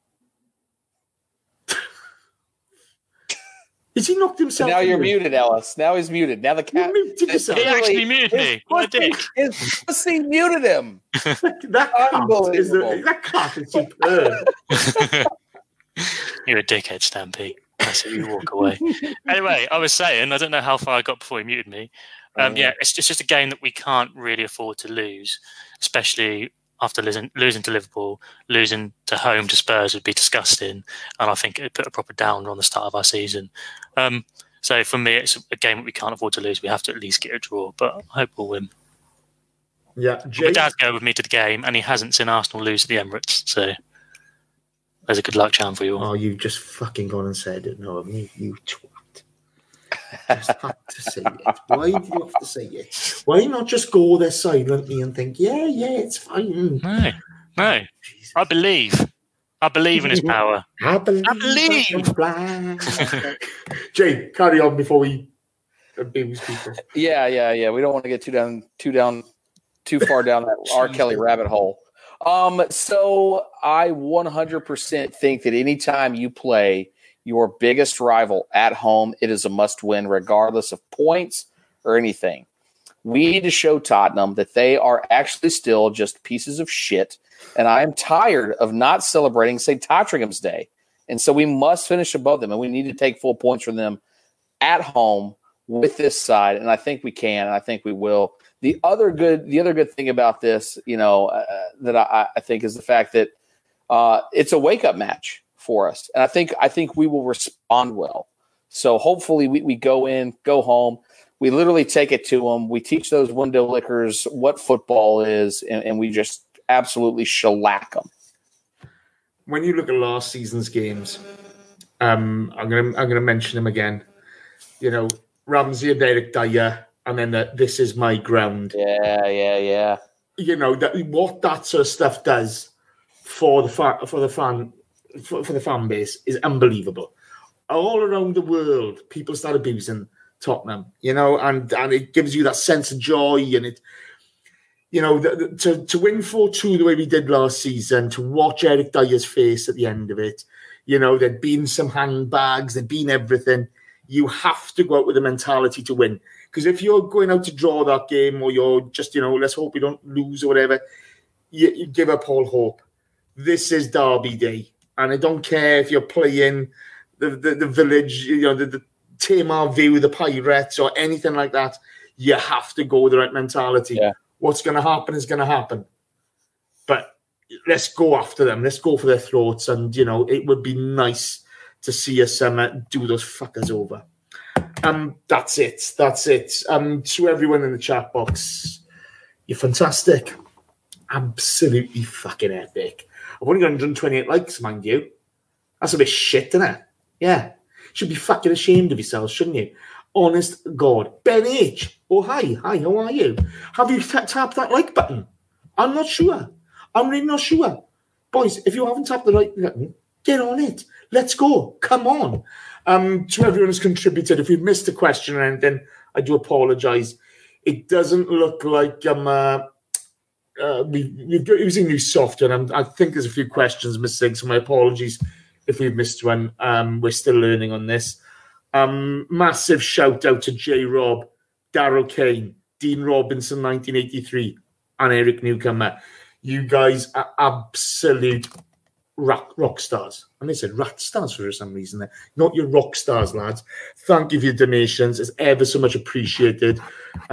Has he knocked himself? Now you're muted, Ellis. Now he's muted. Now the cat. He actually muted me. What a dick. His pussy muted him. That cat is superb. You're a dickhead, Stampy. That's it, you walk away. Anyway, I was saying, I don't know how far I got before he muted me. It's just a game that we can't really afford to lose, especially after losing to Liverpool. Losing to home to Spurs would be disgusting, and I think it put a proper downer on the start of our season. So for me, it's a game that we can't afford to lose. We have to at least get a draw, but I hope we'll win. Yeah, Jay? My dad's going with me to the game, and he hasn't seen Arsenal lose at the Emirates, so there's a good luck charm for you all. Oh, you've just fucking gone and said it. No, you twat. Just had to say it. Why do you have to say it? Why not just go there silently and think, yeah, it's fine? No. Jesus. I believe in his power. I believe. Jay, carry on before we abuse people. Yeah. We don't want to get too far down that R. Kelly rabbit hole. So I 100% think that anytime you play your biggest rival at home, it is a must-win regardless of points or anything. We need to show Tottenham that they are actually still just pieces of shit, and I am tired of not celebrating St. Totteringham's Day. And so we must finish above them, and we need to take full points from them at home with this side, and I think we can, and I think we will. The other good thing about this, that I think is the fact that it's a wake-up match for us. And I think we will respond well. So hopefully we go in, go home. We literally take it to them. We teach those window lickers what football is, and we just absolutely shellac them. When you look at last season's games, I'm gonna mention them again. Ramsey and Eric Dyer, and then this is my ground. Yeah. What that sort of stuff does for the fan base is unbelievable. All around the world, people start abusing Tottenham, and it gives you that sense of joy, and it, to win 4-2 the way we did last season, to watch Eric Dyer's face at the end of it, there'd been some handbags, there'd been everything. You have to go out with a mentality to win, because if you're going out to draw that game, or you're just, let's hope we don't lose or whatever, you give up all hope. This is Derby Day. And I don't care if you're playing the village, the Tamar View, the Pirates, or anything like that. You have to go with the right mentality. Yeah. What's going to happen is going to happen. But let's go after them. Let's go for their throats. And, it would be nice to see us do those fuckers over. That's it. To everyone in the chat box, you're fantastic. Absolutely fucking epic. I've only got 128 likes, mind you. That's a bit shit, isn't it? Yeah. Should be fucking ashamed of yourselves, shouldn't you? Honest God. Ben H. Oh, hi, how are you? Have you tapped that like button? I'm not sure. I'm really not sure. Boys, if you haven't tapped the like button, get on it. Let's go. Come on. To everyone who's contributed, if you've missed a question or anything, I do apologise. It doesn't look like we've got using new software, and I think there's a few questions missing, so my apologies if we've missed one. We're still learning on this. Massive shout out to J. Rob, Daryl Kane, Dean Robinson 1983, and Eric Newcomer. You guys are absolute rock stars. And they said rat stars for some reason there. Not your rock stars, lads. Thank you for your donations. It's ever so much appreciated.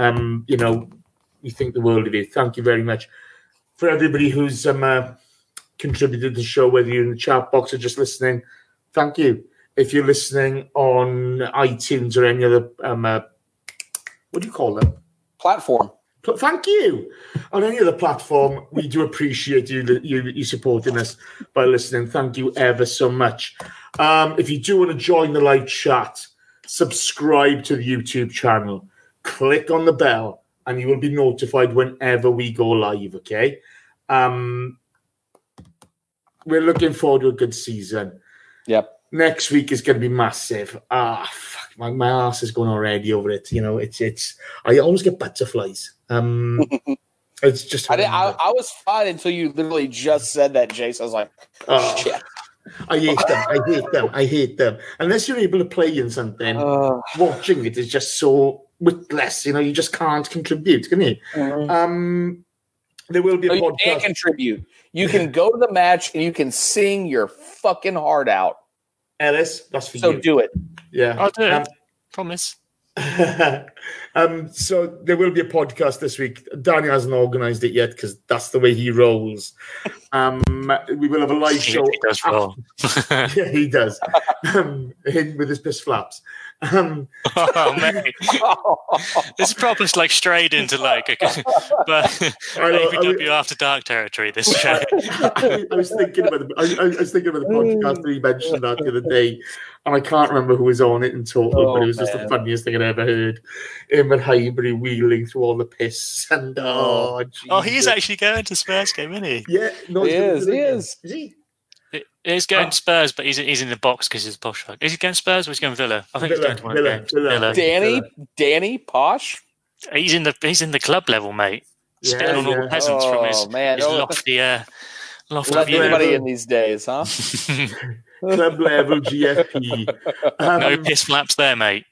We think the world of you. Thank you very much. For everybody who's contributed to the show, whether you're in the chat box or just listening, thank you. If you're listening on iTunes or any other, what do you call them? Platform. Thank you. On any other platform, we do appreciate you supporting us by listening. Thank you ever so much. If you do want to join the live chat, subscribe to the YouTube channel, click on the bell, and you will be notified whenever we go live, okay? We're looking forward to a good season. Yep. Next week is going to be massive. Fuck, my ass is going already over it. You know, it's. I always get butterflies. It's just. I was fine until you literally just said that, Jace. I was like, shit. I hate them. Unless you're able to play in something, watching it is just so witless. You know, you just can't contribute, can you? There will be a podcast. You can't contribute. You can go to the match and you can sing your fucking heart out. Ellis, that's for you. So do it. Yeah. I'll do it. Promise. So there will be a podcast this week. Danny hasn't organised it yet because that's the way he rolls. We will have a live show. He does roll. Yeah, he does. Him with his piss flaps. Oh, mate. This is probably like straight into like APW After Dark territory. This show. I was thinking about the podcast that he mentioned that the other day, and I can't remember who was on it in total, but it was just the funniest thing I'd ever heard. Him and Highbury wheeling through all the piss, and he is actually going to Spurs game, isn't he? Yeah, no, he is. Is he? He's going to Spurs, but he's in the box because he's posh. Is he going to Spurs or is he going to Villa? I think he's going to one of the games. Villa. Danny Posh. He's in the club level, mate. Spitting on all the peasants from his lofty view. Anybody in these days, huh? Club level GFP. No piss flaps there, mate.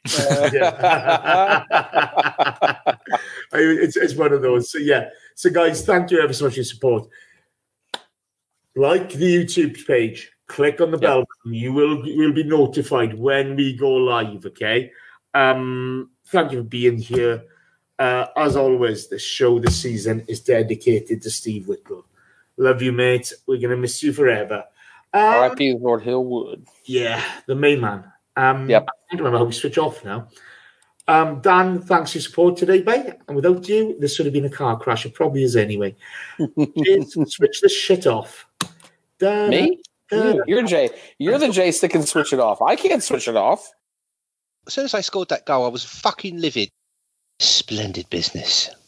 It's one of those. So guys, thank you ever so much for your support. Like the YouTube page, click on the bell button. You will be notified when we go live, okay? Thank you for being here. As always, the show this season is dedicated to Steve Whittle. Love you, mate. We're going to miss you forever. R.I.P. Lord Hillwood. Yeah, the main man. I don't remember how we switch off now. Dan, thanks for your support today, mate. And without you, this would have been a car crash. It probably is anyway. Switch this shit off. Me? You're Jay. You're the Jace that can switch it off. I can't switch it off. As soon as I scored that goal, I was fucking livid. Splendid business.